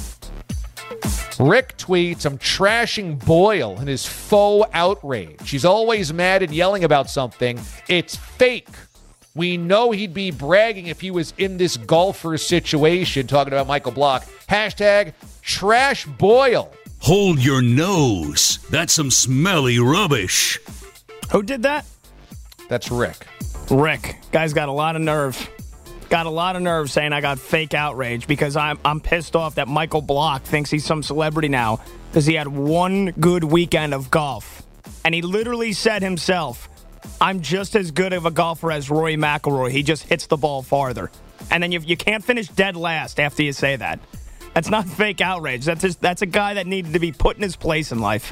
Rick tweets, I'm trashing Boyle and his faux outrage. He's always mad and yelling about something. It's fake. We know he'd be bragging if he was in this golfer situation, talking about Michael Block. Hashtag trash Boyle. Hold your nose. That's some smelly rubbish. Who did that? That's Rick. Rick. Guy's got a lot of nerve. Got a lot of nerve saying I got fake outrage because I'm I'm pissed off that Michael Block thinks he's some celebrity now because he had one good weekend of golf. And he literally said himself, I'm just as good of a golfer as Rory McIlroy. He just hits the ball farther. And then you you can't finish dead last after you say that. That's not fake outrage. That's just, that's a guy that needed to be put in his place in life.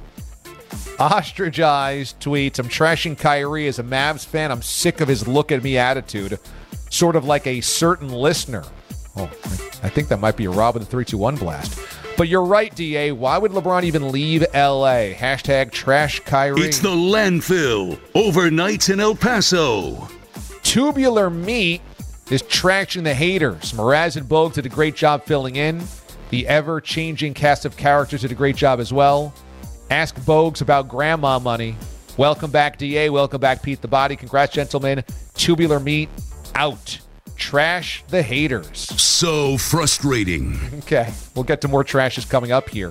Ostracized tweets, I'm trashing Kyrie as a Mavs fan. I'm sick of his look at me attitude. Sort of like a certain listener. Oh, I think that might be a Rob with a three two one blast. But you're right, D A. Why would LeBron even leave L A? Hashtag trash Kyrie. It's the landfill. Overnights in El Paso. Tubular Meat is trashing the haters. Mraz and Bogue did a great job filling in. The ever-changing cast of characters did a great job as well. Ask Bogues about grandma money. Welcome back, D A. Welcome back, Pete the Body. Congrats, gentlemen. Tubular Meat out. Trash the haters. So frustrating. Okay, we'll get to more trashes coming up here.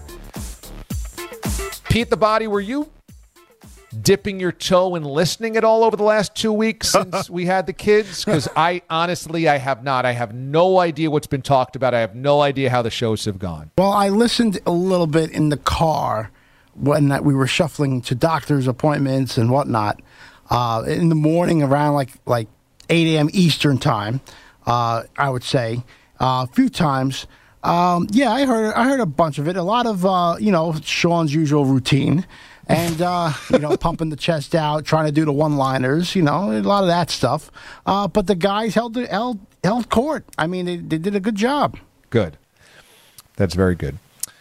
Pete the Body, were you dipping your toe and listening at all over the last two weeks since we had the kids? Because I honestly, I have not. I have no idea what's been talked about. I have no idea how the shows have gone. Well, I listened a little bit in the car when we were shuffling to doctor's appointments and whatnot. Uh, in the morning around like like eight a.m. Eastern time, uh, I would say, uh, a few times. Um, yeah, I heard I heard a bunch of it. A lot of, uh, you know, Sean's usual routine. And, uh, you know, pumping the chest out, trying to do the one-liners, you know, a lot of that stuff. Uh, but the guys held, the, held, held court. I mean, they, they did a good job. Good. That's very good.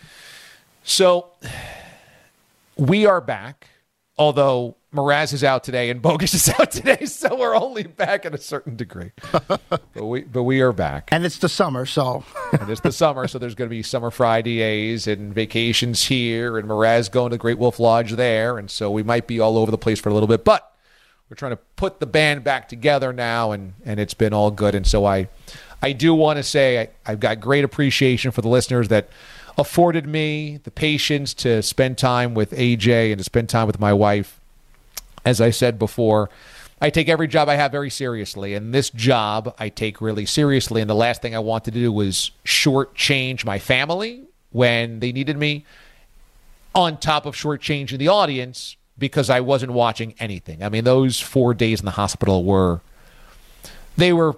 So, we are back, although Mraz is out today and Bogus is out today, so we're only back at a certain degree. but we but we are back. And it's the summer, so. and it's the summer, so there's going to be summer Fridays and vacations here, and Mraz going to Great Wolf Lodge there, and so we might be all over the place for a little bit, but we're trying to put the band back together now, and, and it's been all good. And so I, I do want to say I, I've got great appreciation for the listeners that afforded me the patience to spend time with A J and to spend time with my wife. As I said before, I take every job I have very seriously, and this job I take really seriously, and the last thing I wanted to do was shortchange my family when they needed me, on top of shortchanging the audience because I wasn't watching anything. I mean, those four days in the hospital were, they were,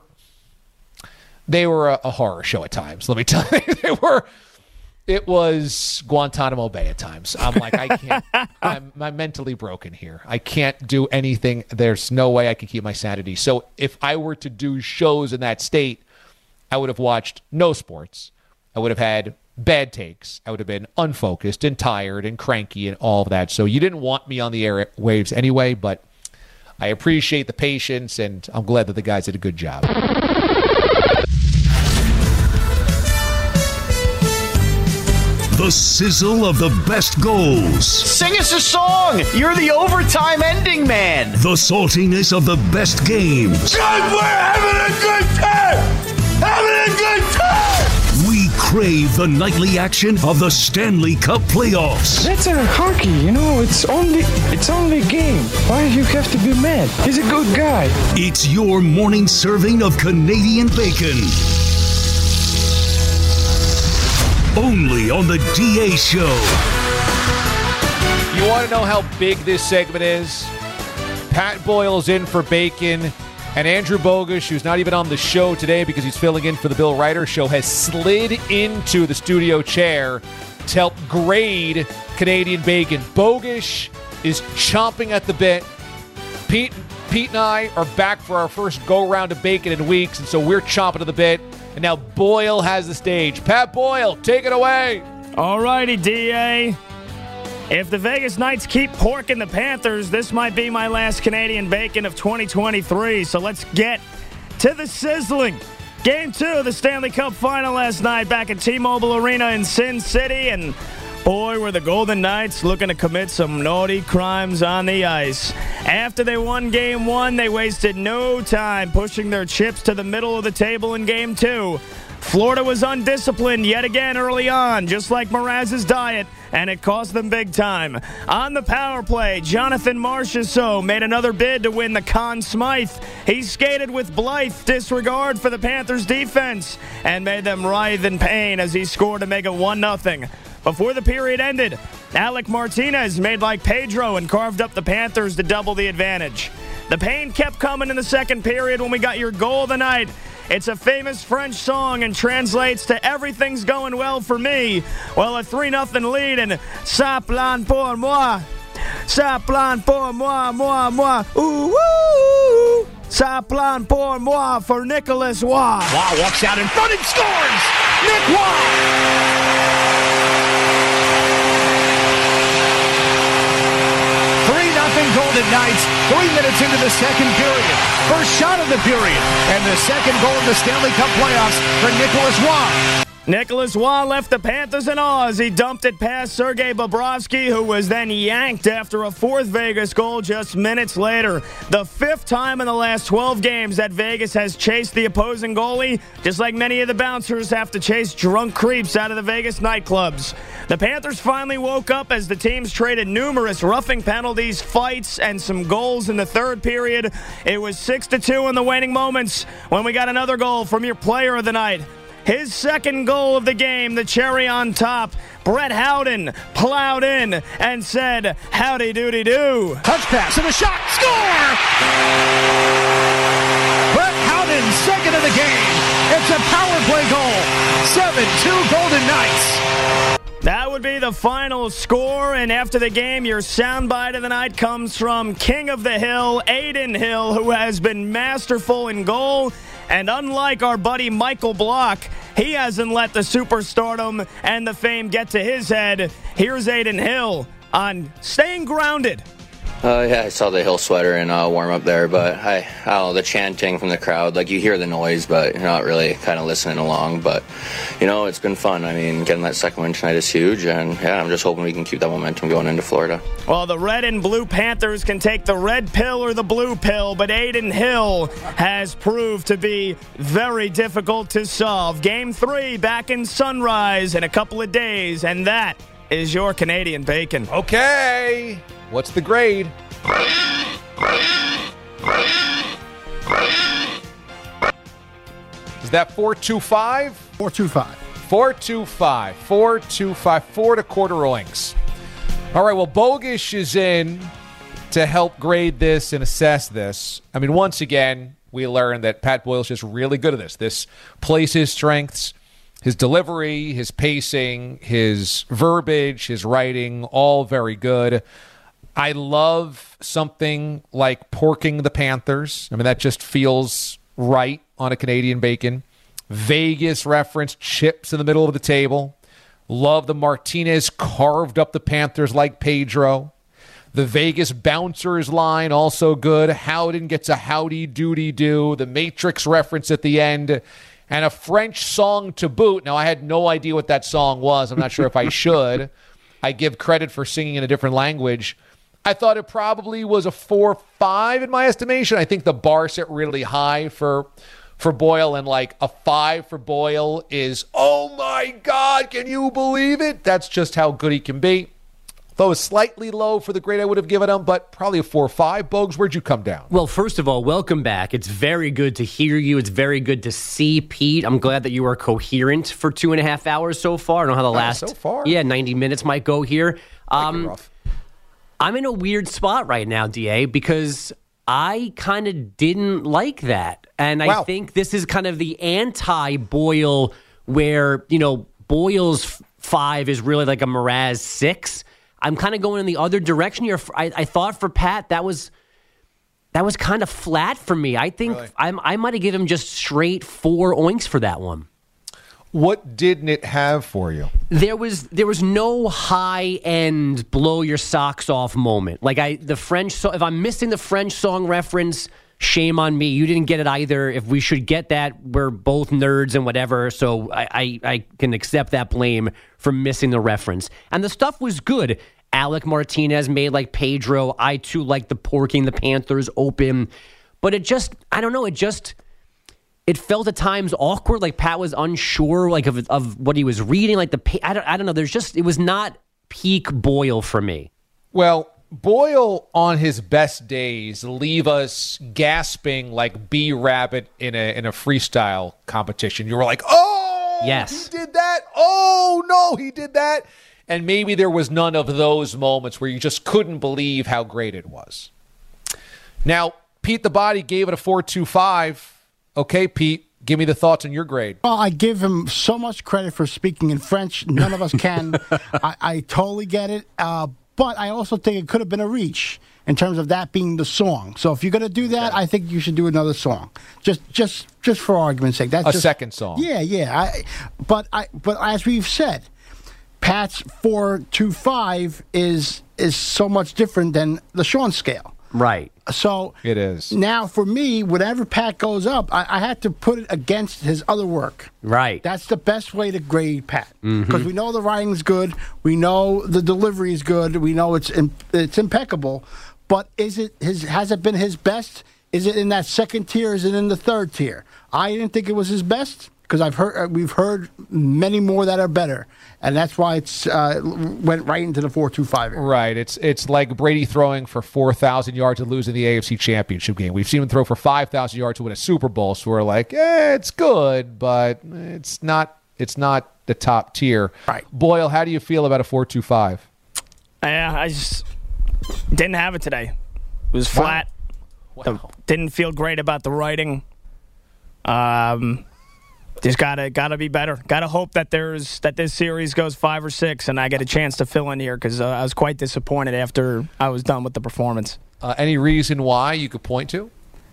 they were a, a horror show at times, let me tell you. They were... It was Guantanamo Bay at times. I'm like, I can't, I'm, I'm mentally broken here. I can't do anything. There's no way I can keep my sanity. So if I were to do shows in that state, I would have watched no sports. I would have had bad takes. I would have been unfocused and tired and cranky and all of that. So you didn't want me on the airwaves anyway, but I appreciate the patience, and I'm glad that the guys did a good job. The sizzle of the best goals. Sing us a song. You're the overtime ending man. The saltiness of the best games. God, we're having a good time. Having a good time. We crave the nightly action of the Stanley Cup playoffs. That's a hockey, you know. It's only it's only a game. Why do you have to be mad? He's a good guy. It's your morning serving of Canadian bacon. Only on the D A Show. You want to know how big this segment is? Pat Boyle's in for Bacon, and Andrew Bogusch, who's not even on the show today because he's filling in for the Bill Ryder Show, has slid into the studio chair to help grade Canadian Bacon. Bogusch is chomping at the bit. Pete, Pete Pete and I are back for our first go-round of bacon in weeks, and so we're chomping at the bit. And now Boyle has the stage. Pat Boyle, take it away. All righty, D A. If the Vegas Knights keep porking the Panthers, this might be my last Canadian bacon of twenty twenty-three. So let's get to the sizzling. Game two of the Stanley Cup Final last night back at T-Mobile Arena in Sin City. And boy, were the Golden Knights looking to commit some naughty crimes on the ice. After they won Game one, they wasted no time pushing their chips to the middle of the table in Game two. Florida was undisciplined yet again early on, just like Mraz's diet, and it cost them big time. On the power play, Jonathan Marchessault made another bid to win the Conn Smythe. He skated with blithe disregard for the Panthers' defense and made them writhe in pain as he scored to make it one nothing. Before the period ended, Alec Martinez made like Pedro and carved up the Panthers to double the advantage. The pain kept coming in the second period when we got your goal of the night. It's a famous French song and translates to "Everything's going well for me." Well, a three nothing lead and "Ça plane pour moi." Ça plane pour moi, moi, moi. Ooh, woo. Ça plane pour moi for Nicholas Roy. Roy walks out in front and scores. Nick Roy. Golden Knights, three minutes into the second period. First shot of the period, and the second goal in the Stanley Cup playoffs for Nicholas Roy. Nicholas Roy left the Panthers in awe as he dumped it past Sergei Bobrovsky, who was then yanked after a fourth Vegas goal just minutes later. The fifth time in the last twelve games that Vegas has chased the opposing goalie, just like many of the bouncers have to chase drunk creeps out of the Vegas nightclubs. The Panthers finally woke up as the teams traded numerous roughing penalties, fights, and some goals in the third period. It was six to two in the waning moments when we got another goal from your player of the night. His second goal of the game, the cherry on top. Brett Howden plowed in and said, "Howdy doody do." Touch pass and a shot. Score! Brett Howden, second of the game. It's a power play goal. seven two Golden Knights. That would be the final score, and after the game, your soundbite of the night comes from King of the Hill, Adin Hill, who has been masterful in goal. And unlike our buddy Michael Block, he hasn't let the superstardom and the fame get to his head. Here's Adin Hill on staying grounded. Uh, yeah, I saw the Hill sweater and uh, warm up there, but I, I don't know, the chanting from the crowd, like you hear the noise, but you're not really kind of listening along. But, you know, it's been fun. I mean, getting that second win tonight is huge, and yeah, I'm just hoping we can keep that momentum going into Florida. Well, the Red and Blue Panthers can take the red pill or the blue pill, but Adin Hill has proved to be very difficult to solve. Game three back in Sunrise in a couple of days, and that is your Canadian bacon. Okay. What's the grade? Is that four two five? four two five. four two five. four two five. Four and a quarter oinks. All right, well, Bogish is in to help grade this and assess this. I mean, once again, we learned that Pat Boyle's just really good at this. This plays his strengths. His delivery, his pacing, his verbiage, his writing, all very good. I love something like porking the Panthers. I mean, that just feels right on a Canadian bacon. Vegas reference, chips in the middle of the table. Love the Martinez carved up the Panthers like Pedro. The Vegas bouncers line, also good. Howden gets a howdy doody do. The Matrix reference at the end. And a French song to boot. Now, I had no idea what that song was. I'm not sure if I should. I give credit for singing in a different language. I thought it probably was a four five in my estimation. I think the bar set really high for for Boyle, and like a five for Boyle is, oh my God, can you believe it? That's just how good he can be. Though it's slightly low for the grade I would have given him, but probably a four or five. Bogues, where'd you come down? Well, first of all, welcome back. It's very good to hear you. It's very good to see Pete. I'm glad that you are coherent for two and a half hours so far. I don't know how the last so far. Yeah, ninety minutes might go here. Um, rough. I'm in a weird spot right now, D A, because I kind of didn't like that. And I wow. think this is kind of the anti-Boyle where, you know, Boyle's five is really like a Mraz six. I'm kind of going in the other direction here. I, I thought for Pat that was that was kind of flat for me. I think Really? I'm, I might have given him just straight four oinks for that one. What didn't it have for you? There was there was no high end blow your socks off moment. Like I the French so if I'm missing the French song reference, shame on me. You didn't get it either. If we should get that, we're both nerds and whatever. So I I, I can accept that blame for missing the reference. And the stuff was good. Alec Martinez made like Pedro. I too like the porking the Panthers open. But it just I don't know, it just It felt at times awkward, like Pat was unsure, like of of what he was reading. Like the I don't I don't know. There's just it was not peak Boyle for me. Well, Boyle on his best days leave us gasping like B Rabbit in a in a freestyle competition. You were like, oh, yes, he did that. Oh no, he did that. And maybe there was none of those moments where you just couldn't believe how great it was. Now, Pete the Body gave it a four two five. Okay, Pete, give me the thoughts on your grade. Well, I give him so much credit for speaking in French. None of us can. I, I totally get it. Uh, but I also think it could have been a reach in terms of that being the song. So if you're going to do that, okay. I think you should do another song. Just just, just for argument's sake. That's a just, second song. Yeah, yeah. I, but I, but as we've said, Pat's four two five is is so much different than the Sean scale. Right. So it is. Now, for me, whenever Pat goes up, I, I had to put it against his other work. Right. That's the best way to grade Pat. Because mm-hmm. we know the writing's good. We know the delivery is good. We know it's in, it's impeccable. But is it his? Has it been his best? Is it in that second tier? Is it in the third tier? I didn't think it was his best. Because I've heard, we've heard many more that are better, and that's why it's uh, went right into the four two five. Right, it's it's like Brady throwing for four thousand yards and losing the A F C Championship game. We've seen him throw for five thousand yards to win a Super Bowl. So we're like, eh, it's good, but it's not it's not the top tier. Right, Boyle, how do you feel about a four two five? Yeah, I just didn't have it today. It was flat. Wow. Wow. Didn't feel great about the writing. Um. Just gotta gotta be better. Gotta hope that there's that this series goes five or six, and I get a chance to fill in here because uh, I was quite disappointed after I was done with the performance. Uh, any reason why you could point to?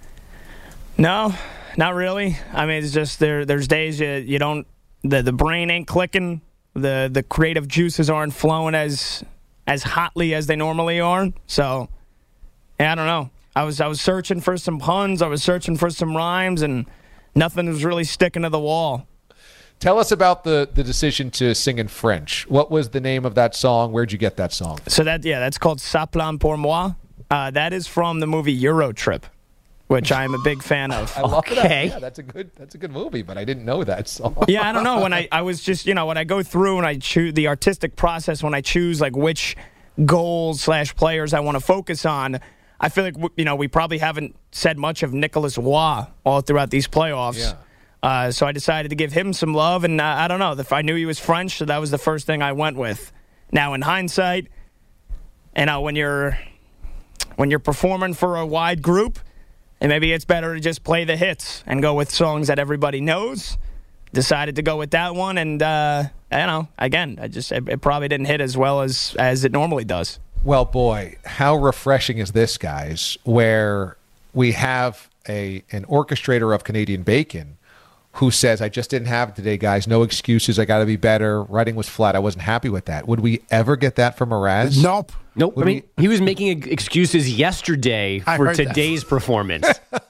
No, not really. I mean, it's just there. There's days you you don't the the brain ain't clicking. The the creative juices aren't flowing as as hotly as they normally are. So, yeah, I don't know. I was I was searching for some puns. I was searching for some rhymes and. Nothing was really sticking to the wall. Tell us about the, the decision to sing in French. What was the name of that song? Where'd you get that song? So that yeah, that's called Ça plane pour moi. Uh, that is from the movie Euro Trip, which I'm a big fan of. I love okay. that. Yeah, that's a good that's a good movie, but I didn't know that song. Yeah, I don't know. When I, I was just you know when I go through and I choose the artistic process when I choose like which goals slash players I want to focus on. I feel like, you know, we probably haven't said much of Nicolas Roy all throughout these playoffs. Yeah. Uh, so I decided to give him some love, and uh, I don't know. If I knew he was French, so that was the first thing I went with. Now, in hindsight, you know, when you're when you're performing for a wide group, and maybe it's better to just play the hits and go with songs that everybody knows. Decided to go with that one, and, uh, you know, again, I just it, it probably didn't hit as well as, as it normally does. Well, boy, how refreshing is this, guys, where we have a an orchestrator of Canadian bacon who says, I just didn't have it today, guys. No excuses. I got to be better. Writing was flat. I wasn't happy with that. Would we ever get that from Mraz? Nope. Nope. Would I mean, we... he was making excuses yesterday I for heard today's that. performance.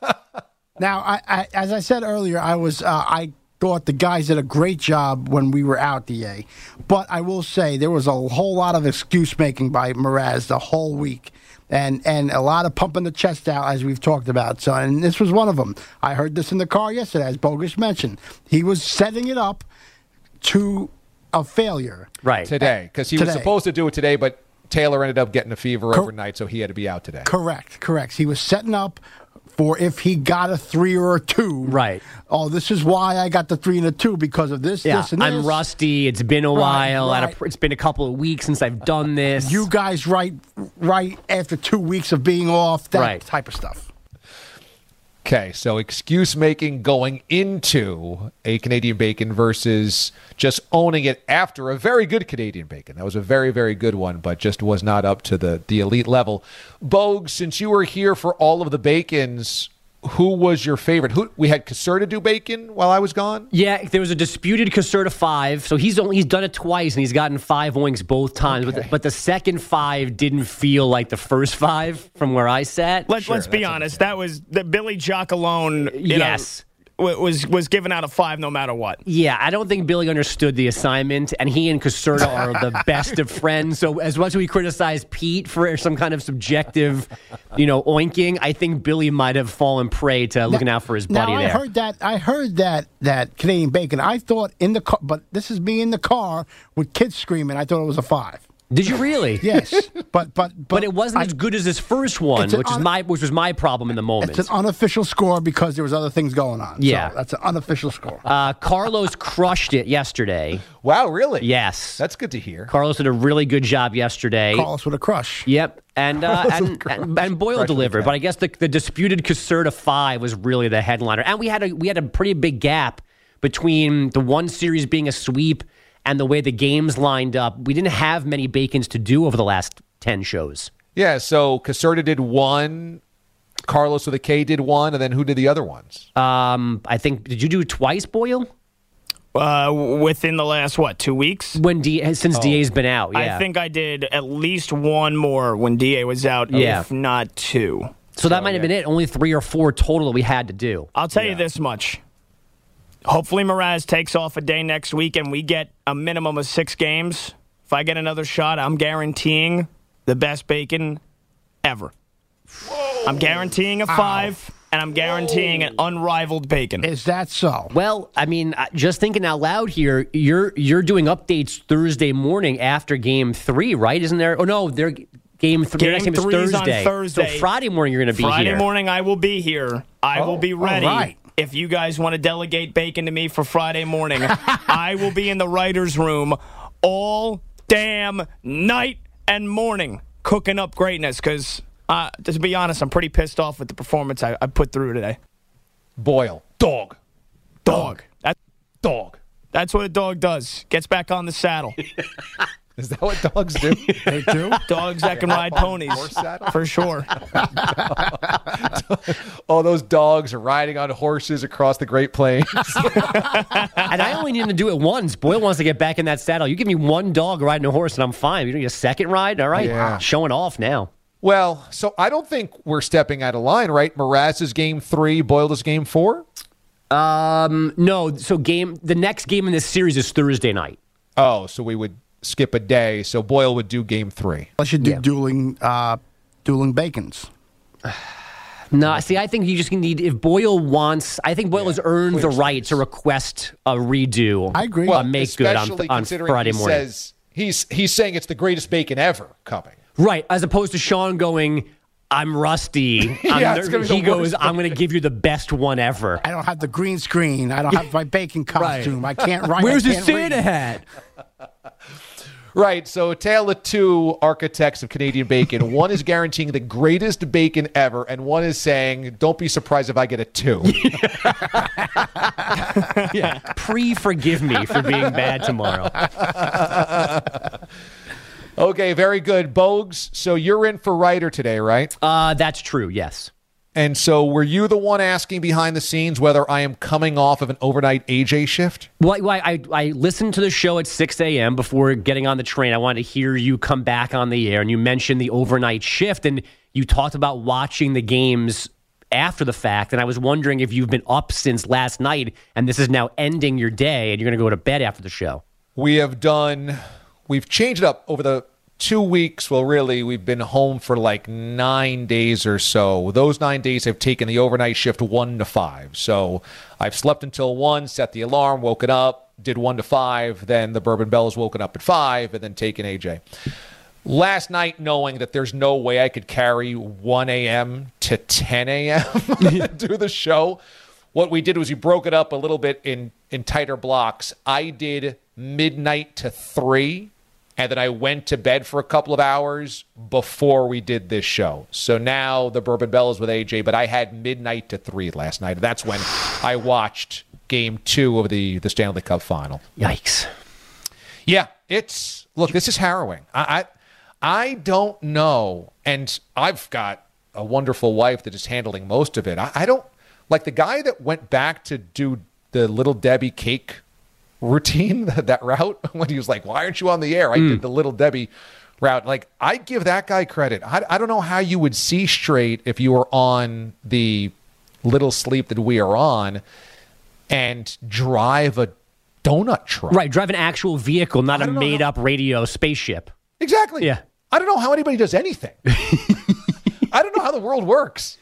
Now, I, I, as I said earlier, I was uh, I thought the guys did a great job when we were out, D A. But I will say there was a whole lot of excuse making by Mraz the whole week. And and a lot of pumping the chest out, as we've talked about. So, and this was one of them. I heard this in the car yesterday, as Bogus mentioned. He was setting it up to a failure. Right. Today, because he Today. was supposed to do it today, but Taylor ended up getting a fever Cor- overnight, so he had to be out today. Correct, correct. He was setting up for if he got a three or a two. Right. Oh, this is why I got the three and a two, because of this, Yeah, this, and this. I'm rusty. It's been a Right, while. I had right. a- It's been a couple of weeks since I've done this. You guys right right after two weeks of being off, that Right. type of stuff. Okay, so excuse making going into a Canadian bacon versus just owning it after a very good Canadian bacon. That was a very, very good one, but just was not up to the, the elite level. Bogue, since you were here for all of the bacons, who was your favorite? Who we had Caserta do bacon while I was gone? Yeah, there was a disputed Caserta five, so he's only he's done it twice and he's gotten five oinks both times. Okay. But, the, but the second five didn't feel like the first five from where I sat. Let, sure, let's be honest, that was the Billy Jock alone. Yes. Know, was was given out a five no matter what. Yeah, I don't think Billy understood the assignment, and he and Caserta are the best of friends. So as much as we criticize Pete for some kind of subjective, you know, oinking, I think Billy might have fallen prey to looking now, out for his buddy now I there. heard that. I heard that that Canadian bacon. I thought in the car, but this is me in the car with kids screaming. I thought it was a five. Did you really? Yes, but but but, but it wasn't I, as good as his first one, which un- is my which was my problem in the moment. It's an unofficial score because there was other things going on. Yeah, so that's an unofficial score. Uh, Carlos crushed it yesterday. Wow, really? Yes, that's good to hear. Carlos did a really good job yesterday. Carlos with a crush. Yep, and uh, and, and and Boyle delivered. But I guess the the disputed Caserta five was really the headliner, and we had a we had a pretty big gap between the one series being a sweep and the way the games lined up. We didn't have many bacons to do over the last ten shows. Yeah, so Caserta did one, Carlos with a K did one, and then who did the other ones? Um, I think, did you do it twice, Boyle? Uh, within the last, what, two weeks? When D, since oh. D A's been out, yeah. I think I did at least one more when D A was out, yeah. if not two. So, so that might yeah. have been it. Only three or four total that we had to do. I'll tell yeah. you this much. Hopefully Mraz takes off a day next week and we get a minimum of six games. If I get another shot, I'm guaranteeing the best bacon ever. Whoa. I'm guaranteeing a five, Ow. and I'm guaranteeing Whoa. an unrivaled bacon. Is that so? Well, I mean, just thinking out loud here, you're you're doing updates Thursday morning after Game Three, right? Isn't there? Oh no, they're Game Three. Game next game is Thursday. on Thursday. So Friday morning you're going to be Friday here. Friday morning I will be here. I oh, will be ready. All right. If you guys want to delegate bacon to me for Friday morning, I will be in the writer's room all damn night and morning cooking up greatness because, uh, to be honest, I'm pretty pissed off with the performance I, I put through today. Boyle. Dog. Dog. That, dog. That's what a dog does. Gets back on the saddle. Is that what dogs do? They do? Dogs that can ride ponies, for sure. All those dogs are riding on horses across the Great Plains. And I only need him to do it once. Boyle wants to get back in that saddle. You give me one dog riding a horse and I'm fine. You don't need a second ride? All right. Yeah. Showing off now. Well, so I don't think we're stepping out of line, right? Mraz is game three, Boyle is game four? Um, no, so game the next game in this series is Thursday night. Oh, so we would skip a day, so Boyle would do game three. I should do yeah. dueling, uh, dueling bacons. No, see, I think you just need, if Boyle wants, I think Boyle yeah, has earned the right space. to request a redo. I agree. Well, a make good on, on Friday he morning. Says, he's, he's saying it's the greatest bacon ever coming. Right, as opposed to Sean going, I'm rusty. I'm yeah, ner- he goes, I'm going to give you the best one ever. I don't have the green screen. I don't have my bacon costume. Right. I can't write. Where's the your Santa read. hat? Right, so a tale of two architects of Canadian bacon. One is guaranteeing the greatest bacon ever, and one is saying, don't be surprised if I get a two. Yeah, pre-forgive me for being bad tomorrow. Okay, very good. Bogues, so you're in for writer today, right? Uh, that's true, yes. And so were you the one asking behind the scenes whether I am coming off of an overnight A J shift? Well, I, I listened to the show at six a.m. before getting on the train. I wanted to hear you come back on the air, and you mentioned the overnight shift, and you talked about watching the games after the fact, and I was wondering if you've been up since last night, and this is now ending your day, and you're going to go to bed after the show. We have done... We've changed it up over the two weeks. Well, really, we've been home for like nine days or so. Those nine days have taken the overnight shift one to five. So I've slept until one, set the alarm, woken up, did one to five. Then the Bourbon Bell has woken up at five, and then taken A J. Last night, knowing that there's no way I could carry one a.m. to ten a.m. do the show, what we did was we broke it up a little bit in, in tighter blocks. I did midnight to three. and then I went to bed for a couple of hours before we did this show. So now the Bourbon Bell is with A J, but I had midnight to three last night. That's when I watched game two of the, the Stanley Cup final. Yikes. Yeah, it's, look, this is harrowing. I, I, I don't know, and I've got a wonderful wife that is handling most of it. I, I don't, like the guy that went back to do the Little Debbie cake routine, that route, when he was like, why aren't you on the air? I mm. did the Little Debbie route. Like, I give that guy credit. I, I don't know how you would see straight if you were on the little sleep that we are on and drive a donut truck. Right, drive an actual vehicle, not a made-up radio spaceship. Exactly. Yeah. I don't know how anybody does anything. I don't know how the world works.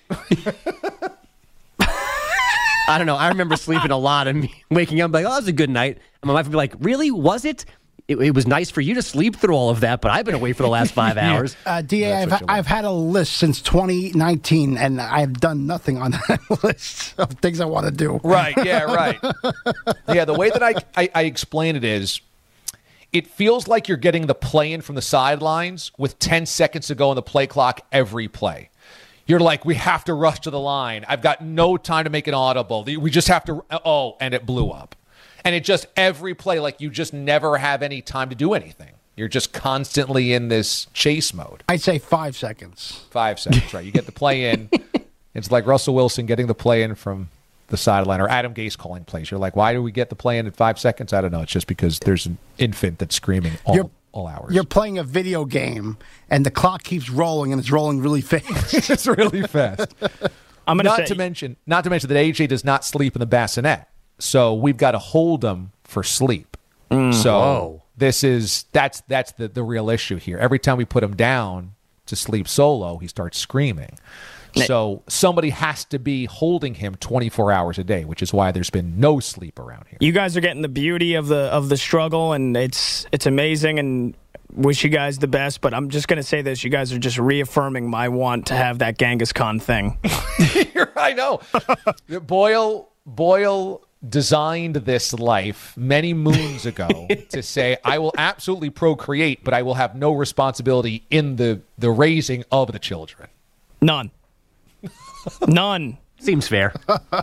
I don't know. I remember sleeping a lot and waking up like, oh, that was a good night. And my wife would be like, really? Was it? It, it was nice for you to sleep through all of that, but I've been awake for the last five hours. Uh, D A, I've, I've had a list since twenty nineteen, and I've done nothing on that list of things I want to do. Right, yeah, right. Yeah, the way that I, I, I explain it is, it feels like you're getting the play-in from the sidelines with ten seconds to go on the play clock every play. You're like, we have to rush to the line. I've got no time to make an audible. We just have to, oh, and it blew up. And it just, every play, like you just never have any time to do anything. You're just constantly in this chase mode. I'd say five seconds. Five seconds, right. You get the play in. It's like Russell Wilson getting the play in from the sideline, or Adam Gase calling plays. You're like, why do we get the play in at five seconds? I don't know. It's just because there's an infant that's screaming all You're- all hours. You're playing a video game, and the clock keeps rolling, and it's rolling really fast. It's really fast. I'm gonna not say, to mention, not to mention that A J does not sleep in the bassinet, so we've got to hold him for sleep. Mm, so whoa. this is that's that's the the real issue here. Every time we put him down to sleep solo, he starts screaming. So somebody has to be holding him twenty-four hours a day, which is why there's been no sleep around here. You guys are getting the beauty of the of the struggle, and it's it's amazing, and wish you guys the best. But I'm just going to say this. You guys are just reaffirming my want to have that Genghis Khan thing. I know. Boyle, Boyle designed this life many moons ago to say, I will absolutely procreate, but I will have no responsibility in the, the raising of the children. None. None. Seems fair.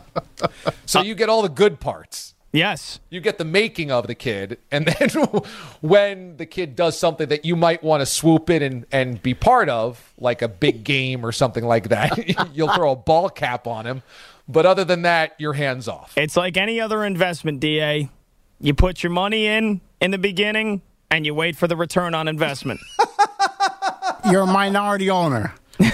So you get all the good parts. Yes. You get the making of the kid, and then when the kid does something that you might want to swoop in and, and be part of, like a big game or something like that, you'll throw a ball cap on him. But other than that, you're hands off. It's like any other investment, D A. You put your money in in the beginning, and you wait for the return on investment. You're a minority owner.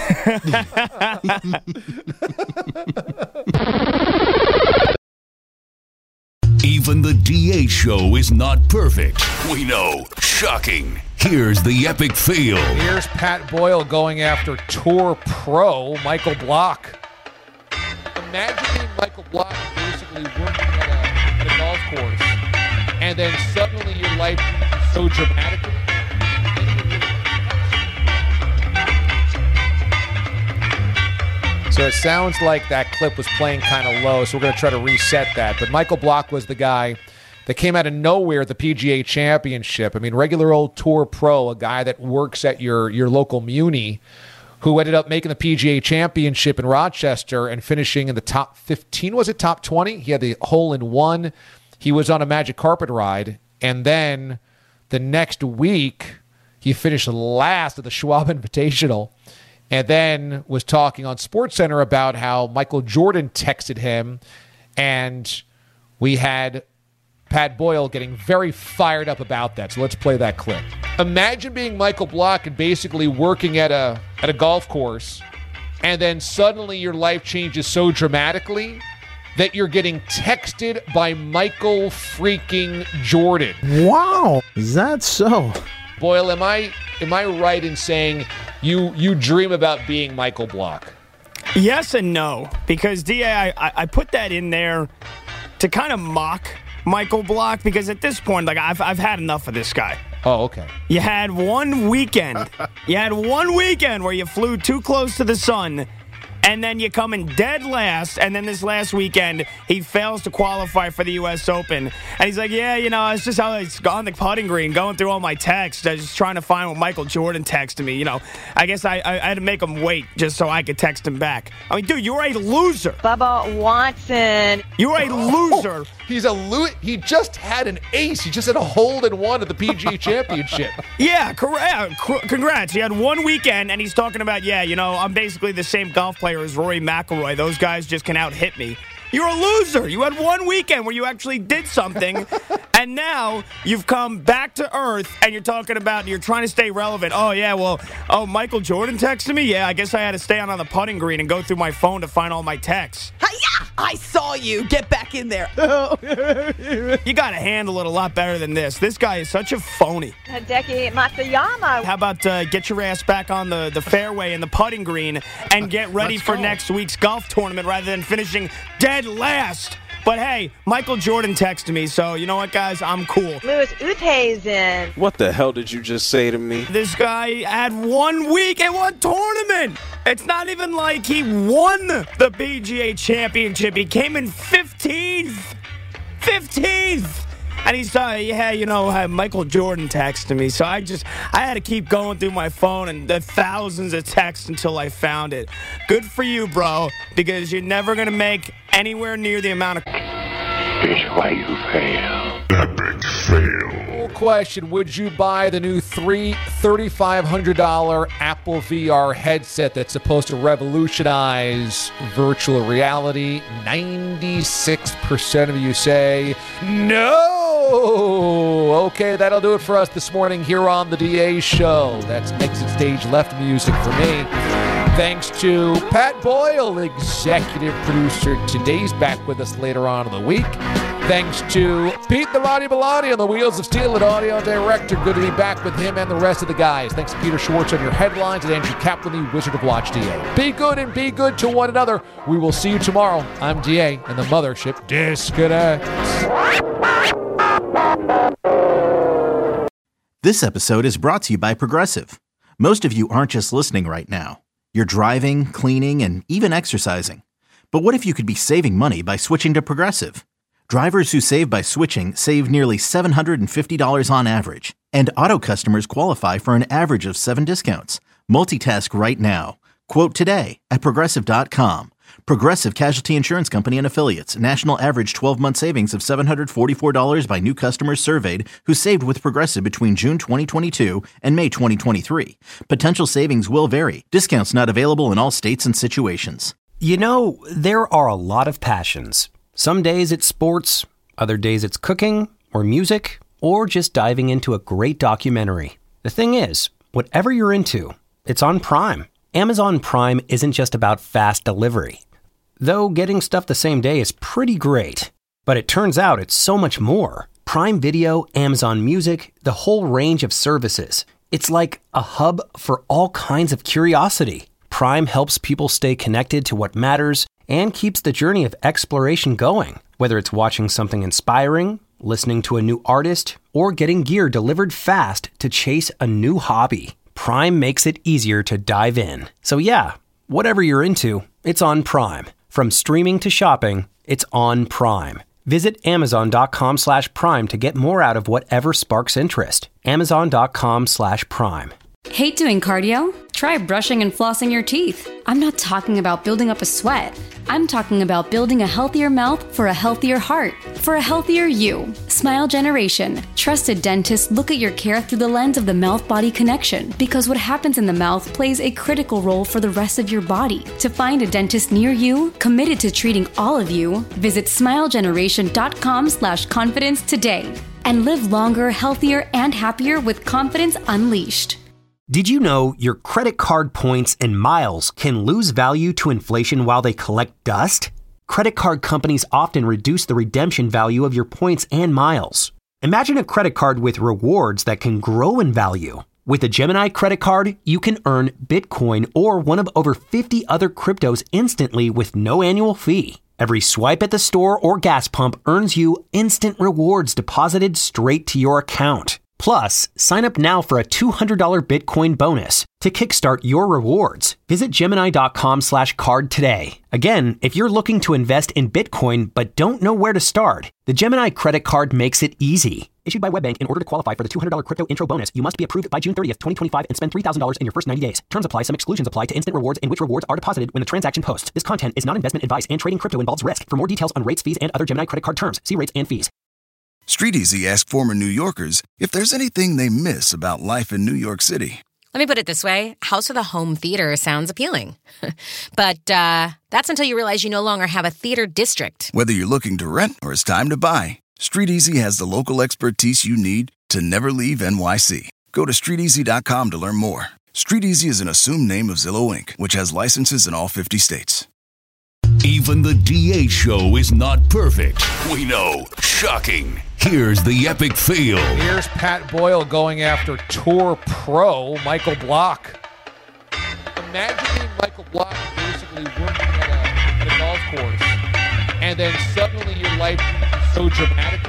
Even the D A show is not perfect. We know. Shocking. Here's the epic fail. Here's Pat Boyle going after Tour Pro Michael Block. Imagine being Michael Block basically working at a, at a golf course, and then suddenly your life changes so dramatically. So it sounds like that clip was playing kind of low, so we're going to try to reset that. But Michael Block was the guy that came out of nowhere at the P G A Championship. I mean, regular old Tour Pro, a guy that works at your, your local Muni, who ended up making the P G A Championship in Rochester and finishing in the top fifteen. Was it top twenty? He had the hole-in-one. He was on a magic carpet ride. And then the next week, he finished last at the Schwab Invitational. And then was talking on SportsCenter about how Michael Jordan texted him, and we had Pat Boyle getting very fired up about that. So let's play that clip. Imagine being Michael Block and basically working at a at a golf course, and then suddenly your life changes so dramatically that you're getting texted by Michael freaking Jordan. Wow, is that so? Boyle, am I am I right in saying you you dream about being Michael Block? Yes and no, because D A, I, I put that in there to kind of mock Michael Block, because at this point, like I've I've had enough of this guy. Oh, okay. You had one weekend. You had one weekend where you flew too close to the sun, and then you come in dead last, and then this last weekend, he fails to qualify for the U S Open. And he's like, yeah, you know, it's just how it's on the putting green, going through all my texts, I was just trying to find what Michael Jordan texted me. You know, I guess I, I, I had to make him wait just so I could text him back. I mean, dude, you're a loser. Bubba Watson. You're a loser. Oh, he's a lo- He just had an ace. He just had a hole in one at the P G A Championship. Yeah, correct. Congrats. He had one weekend, and he's talking about, yeah, you know, I'm basically the same golf player as Rory McIlroy. Those guys just can out-hit me. You're a loser. You had one weekend where you actually did something, and now you've come back to earth, and you're talking about, you're trying to stay relevant. Oh, yeah, well, oh, Michael Jordan texted me? Yeah, I guess I had to stay on, on the putting green and go through my phone to find all my texts. Hi-ya! I saw you. Get back in there. You got to handle it a lot better than this. This guy is such a phony. Hideki Matsuyama. How about uh, get your ass back on the, the fairway and the putting green and get ready for next week's golf tournament rather than finishing dead last. But hey, Michael Jordan texted me, so you know what, guys? I'm cool. Louis Oosthuizen. What the hell did you just say to me? This guy had one week and one tournament. It's not even like he won the P G A Championship. He came in fifteenth. fifteenth. And he's uh, yeah, you know, uh, Michael Jordan texted me, so I just, I had to keep going through my phone and the thousands of texts until I found it. Good for you, bro, because you're never going to make anywhere near the amount of... Here's why you fail. Epic fail. Question, would you buy the new three thirty-five hundred dollars Apple V R headset that's supposed to revolutionize virtual reality? ninety-six percent of you say no. Okay, that'll do it for us this morning here on the D A Show. That's exit stage left music for me. Thanks to Pat Boyle, executive producer. Today's back with us later on in the week. Thanks to Pete the Roddy Bellotti on the Wheels of Steel and audio director. Good to be back with him and the rest of the guys. Thanks to Peter Schwartz on your headlines and Andrew Kaplan, the Wizard of Watch D A. Be good and be good to one another. We will see you tomorrow. I'm D A, and the mothership disconnects. This episode is brought to you by Progressive. Most of you aren't just listening right now. You're driving, cleaning, and even exercising. But what if you could be saving money by switching to Progressive? Drivers who save by switching save nearly seven hundred fifty dollars on average. And auto customers qualify for an average of seven discounts. Multitask right now. Quote today at Progressive dot com. Progressive Casualty Insurance Company and Affiliates. National average twelve-month savings of seven hundred forty-four dollars by new customers surveyed who saved with Progressive between June twenty twenty-two and May twenty twenty-three. Potential savings will vary. Discounts not available in all states and situations. You know, there are a lot of passions. Some days it's sports, other days it's cooking or music, or just diving into a great documentary. The thing is, whatever you're into, it's on Prime. Amazon Prime isn't just about fast delivery. Though getting stuff the same day is pretty great. But it turns out it's so much more. Prime Video, Amazon Music, the whole range of services. It's like a hub for all kinds of curiosity. Prime helps people stay connected to what matters and keeps the journey of exploration going. Whether it's watching something inspiring, listening to a new artist, or getting gear delivered fast to chase a new hobby, Prime makes it easier to dive in. So yeah, whatever you're into, it's on Prime. From streaming to shopping, it's on Prime. Visit Amazon.com slash Prime to get more out of whatever sparks interest. Amazon.com slash Prime. Hate doing cardio? Try brushing and flossing your teeth. I'm not talking about building up a sweat. I'm talking about building a healthier mouth for a healthier heart, for a healthier you. Smile Generation. Trusted dentists look at your care through the lens of the mouth-body connection, because what happens in the mouth plays a critical role for the rest of your body. To find a dentist near you, committed to treating all of you, visit smilegeneration.com slash confidence today. And live longer, healthier, and happier with confidence unleashed. Did you know your credit card points and miles can lose value to inflation while they collect dust? Credit card companies often reduce the redemption value of your points and miles. Imagine a credit card with rewards that can grow in value. With a Gemini credit card, you can earn Bitcoin or one of over fifty other cryptos instantly with no annual fee. Every swipe at the store or gas pump earns you instant rewards deposited straight to your account. Plus, sign up now for a two hundred dollars Bitcoin bonus. To kickstart your rewards, visit Gemini.com slash card today. Again, if you're looking to invest in Bitcoin but don't know where to start, the Gemini credit card makes it easy. Issued by WebBank, in order to qualify for the two hundred dollars crypto intro bonus, you must be approved by June thirtieth, twenty twenty-five and spend three thousand dollars in your first ninety days. Terms apply. Some exclusions apply to instant rewards in which rewards are deposited when the transaction posts. This content is not investment advice and trading crypto involves risk. For more details on rates, fees, and other Gemini credit card terms, see rates and fees. StreetEasy asked former New Yorkers if there's anything they miss about life in New York City. Let me put it this way. House with a home theater sounds appealing. But uh, that's until you realize you no longer have a theater district. Whether you're looking to rent or it's time to buy, StreetEasy has the local expertise you need to never leave N Y C. Go to street easy dot com to learn more. StreetEasy is an assumed name of Zillow Incorporated, which has licenses in all fifty states. Even the D A show is not perfect. We know. Shocking. Here's the epic fail. Here's Pat Boyle going after Tour Pro Michael Block. Imagine being Michael Block basically working at a, at a golf course, and then suddenly your life changes so dramatically.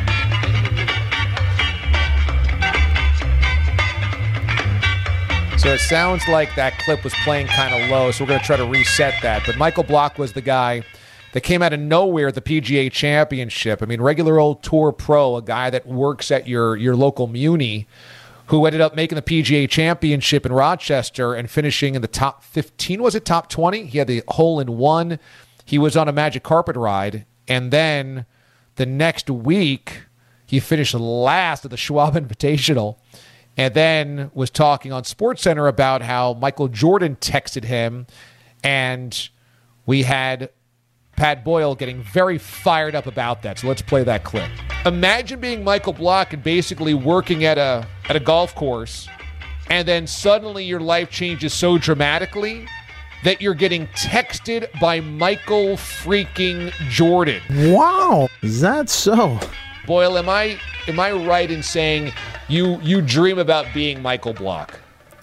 So it sounds like that clip was playing kind of low, so we're going to try to reset that. But Michael Block was the guy that came out of nowhere at the P G A Championship. I mean, regular old Tour Pro, a guy that works at your, your local Muni, who ended up making the P G A Championship in Rochester and finishing in the top fifteen. Was it top twenty? He had the hole-in-one. He was on a magic carpet ride. And then the next week, he finished last at the Schwab Invitational. And then was talking on SportsCenter about how Michael Jordan texted him, and we had Pat Boyle getting very fired up about that. So let's play that clip. Imagine being Michael Block and basically working at a at a golf course, and then suddenly your life changes so dramatically that you're getting texted by Michael freaking Jordan. Wow, is that so? Boyle, am I am I right in saying you you dream about being Michael Block?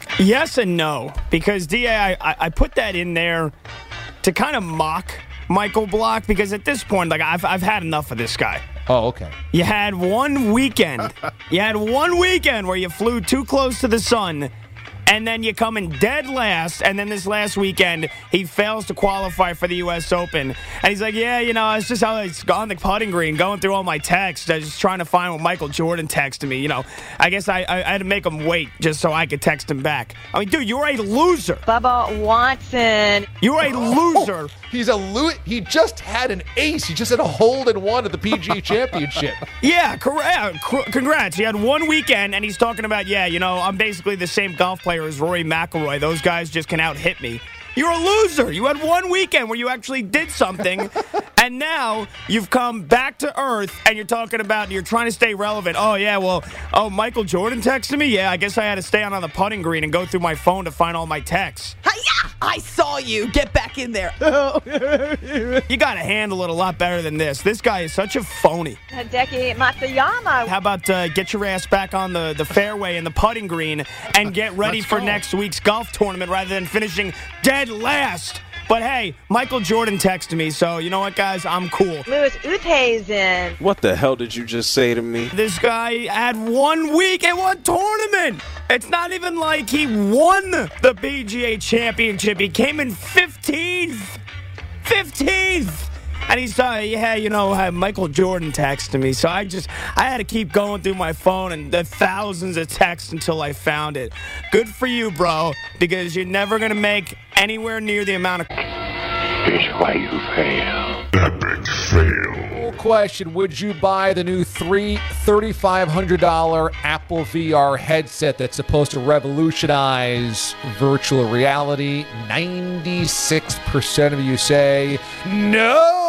Yes and no, because D A, I, I, I put that in there to kind of mock Michael Block, because at this point, like I've I've had enough of this guy. Oh, okay. You had one weekend. you had one weekend where you flew too close to the sun, and then you come in dead last, and then this last weekend, he fails to qualify for the U S Open. And he's like, yeah, you know, it's just how it's on the putting green, going through all my texts, I was just trying to find what Michael Jordan texted me. You know, I guess I, I, I had to make him wait just so I could text him back. I mean, dude, you're a loser. Bubba Watson. You're a loser. Oh, he's a lo- He just had an ace. He just had a hole-in-one at the P G A Championship. Yeah, correct. Congrats. He had one weekend, and he's talking about, yeah, you know, I'm basically the same golf player as Rory McIlroy. Those guys just can out-hit me. You're a loser. You had one weekend where you actually did something, and now you've come back to earth, and you're talking about, you're trying to stay relevant. Oh, yeah, well, oh, Michael Jordan texted me? Yeah, I guess I had to stay on, on the putting green and go through my phone to find all my texts. Hi-ya! I saw you. Get back in there. You got to handle it a lot better than this. This guy is such a phony. Hideki Matsuyama. How about uh, get your ass back on the, the fairway and the putting green and get ready for next week's golf tournament rather than finishing dead last. But hey, Michael Jordan texted me, so you know what, guys? I'm cool. Louis Oosthuizen. What the hell did you just say to me? This guy had one week and one tournament. It's not even like he won the P G A Championship. He came in fifteenth. fifteenth. And he's uh, yeah, you know, uh, Michael Jordan texted me, so I just, I had to keep going through my phone and the thousands of texts until I found it. Good for you, bro, because you're never going to make anywhere near the amount of... Here's why you fail. Epic fail. Question, would you buy the new three thirty-five hundred dollars Apple V R headset that's supposed to revolutionize virtual reality? ninety-six percent of you say no.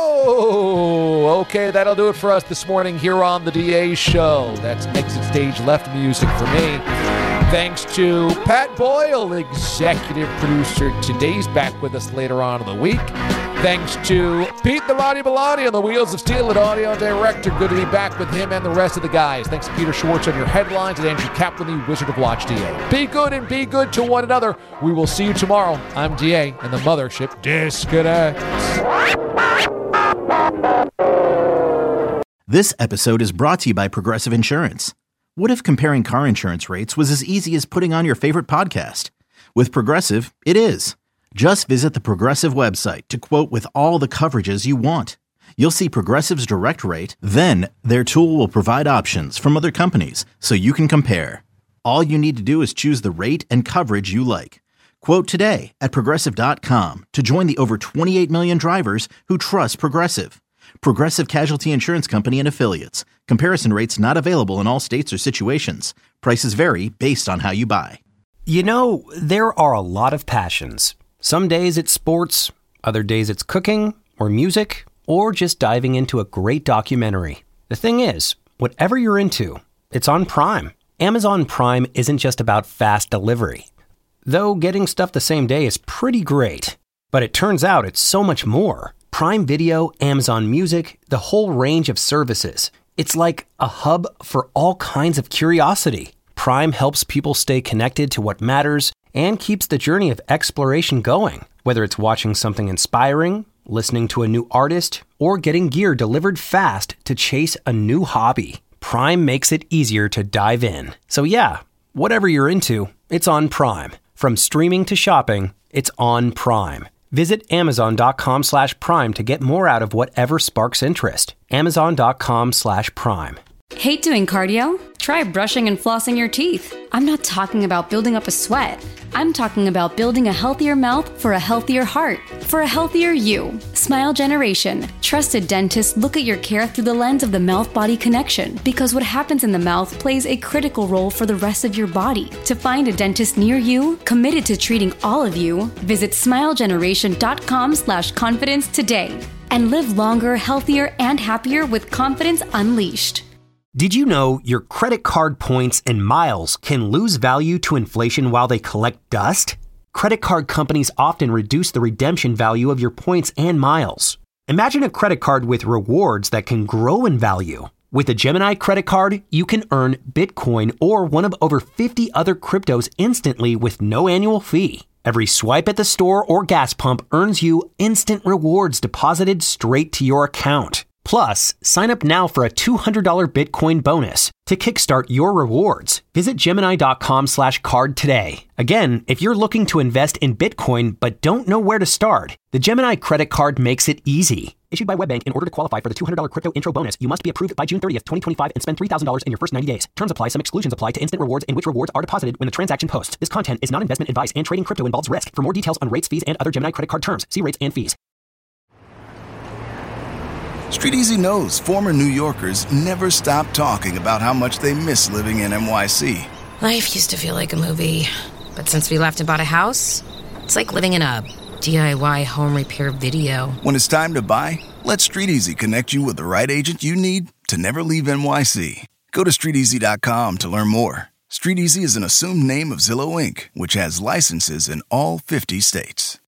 Okay, that'll do it for us this morning here on the D A Show. That's exit stage left music for me. Thanks to Pat Boyle, executive producer. Today's back with us later on in the week. Thanks to Pete the Lottie Bellotti on the Wheels of Steel, and audio director. Good to be back with him and the rest of the guys. Thanks to Peter Schwartz on your headlines and Andrew Kaplan, the Wizard of Watch D A. Be good and be good to one another. We will see you tomorrow. I'm D A, and the mothership disconnects. This episode is brought to you by Progressive Insurance. What if comparing car insurance rates was as easy as putting on your favorite podcast? With Progressive, it is. Just visit the Progressive website to quote with all the coverages you want. You'll see Progressive's direct rate, then their tool will provide options from other companies so you can compare. All you need to do is choose the rate and coverage you like. Quote today at Progressive dot com to join the over twenty-eight million drivers who trust Progressive. Progressive Casualty Insurance Company and Affiliates. Comparison rates not available in all states or situations. Prices vary based on how you buy. You know, there are a lot of passions. Some days it's sports, other days it's cooking or music, or just diving into a great documentary. The thing is, whatever you're into, it's on Prime. Amazon Prime isn't just about fast delivery. Though getting stuff the same day is pretty great. But it turns out it's so much more. Prime Video, Amazon Music, the whole range of services. It's like a hub for all kinds of curiosity. Prime helps people stay connected to what matters and keeps the journey of exploration going. Whether it's watching something inspiring, listening to a new artist, or getting gear delivered fast to chase a new hobby, Prime makes it easier to dive in. So yeah, whatever you're into, it's on Prime. From streaming to shopping, it's on Prime. Visit Amazon.com slash Prime to get more out of whatever sparks interest. Amazon.com slash Prime. Hate doing cardio? Try brushing and flossing your teeth. I'm not talking about building up a sweat. I'm talking about building a healthier mouth for a healthier heart, for a healthier you. Smile Generation. Trusted dentists look at your care through the lens of the mouth-body connection, because what happens in the mouth plays a critical role for the rest of your body. To find a dentist near you, committed to treating all of you, visit smilegeneration.com slash confidence today. And live longer, healthier, and happier with confidence unleashed. Did you know your credit card points and miles can lose value to inflation while they collect dust? Credit card companies often reduce the redemption value of your points and miles. Imagine a credit card with rewards that can grow in value. With a Gemini credit card, you can earn Bitcoin or one of over fifty other cryptos instantly with no annual fee. Every swipe at the store or gas pump earns you instant rewards deposited straight to your account. Plus, sign up now for a two hundred dollars Bitcoin bonus to kickstart your rewards. Visit Gemini.com slash card today. Again, if you're looking to invest in Bitcoin but don't know where to start, the Gemini credit card makes it easy. Issued by WebBank, in order to qualify for the two hundred dollars crypto intro bonus, you must be approved by June thirtieth, twenty twenty-five and spend three thousand dollars in your first ninety days. Terms apply. Some exclusions apply to instant rewards in which rewards are deposited when the transaction posts. This content is not investment advice, and trading crypto involves risk. For more details on rates, fees, and other Gemini credit card terms, see rates and fees. Street Easy knows former New Yorkers never stop talking about how much they miss living in N Y C. Life used to feel like a movie, but since we left and bought a house, it's like living in a D I Y home repair video. When it's time to buy, let Street Easy connect you with the right agent you need to never leave N Y C. Go to street easy dot com to learn more. Street Easy is an assumed name of Zillow Incorporated, which has licenses in all fifty states.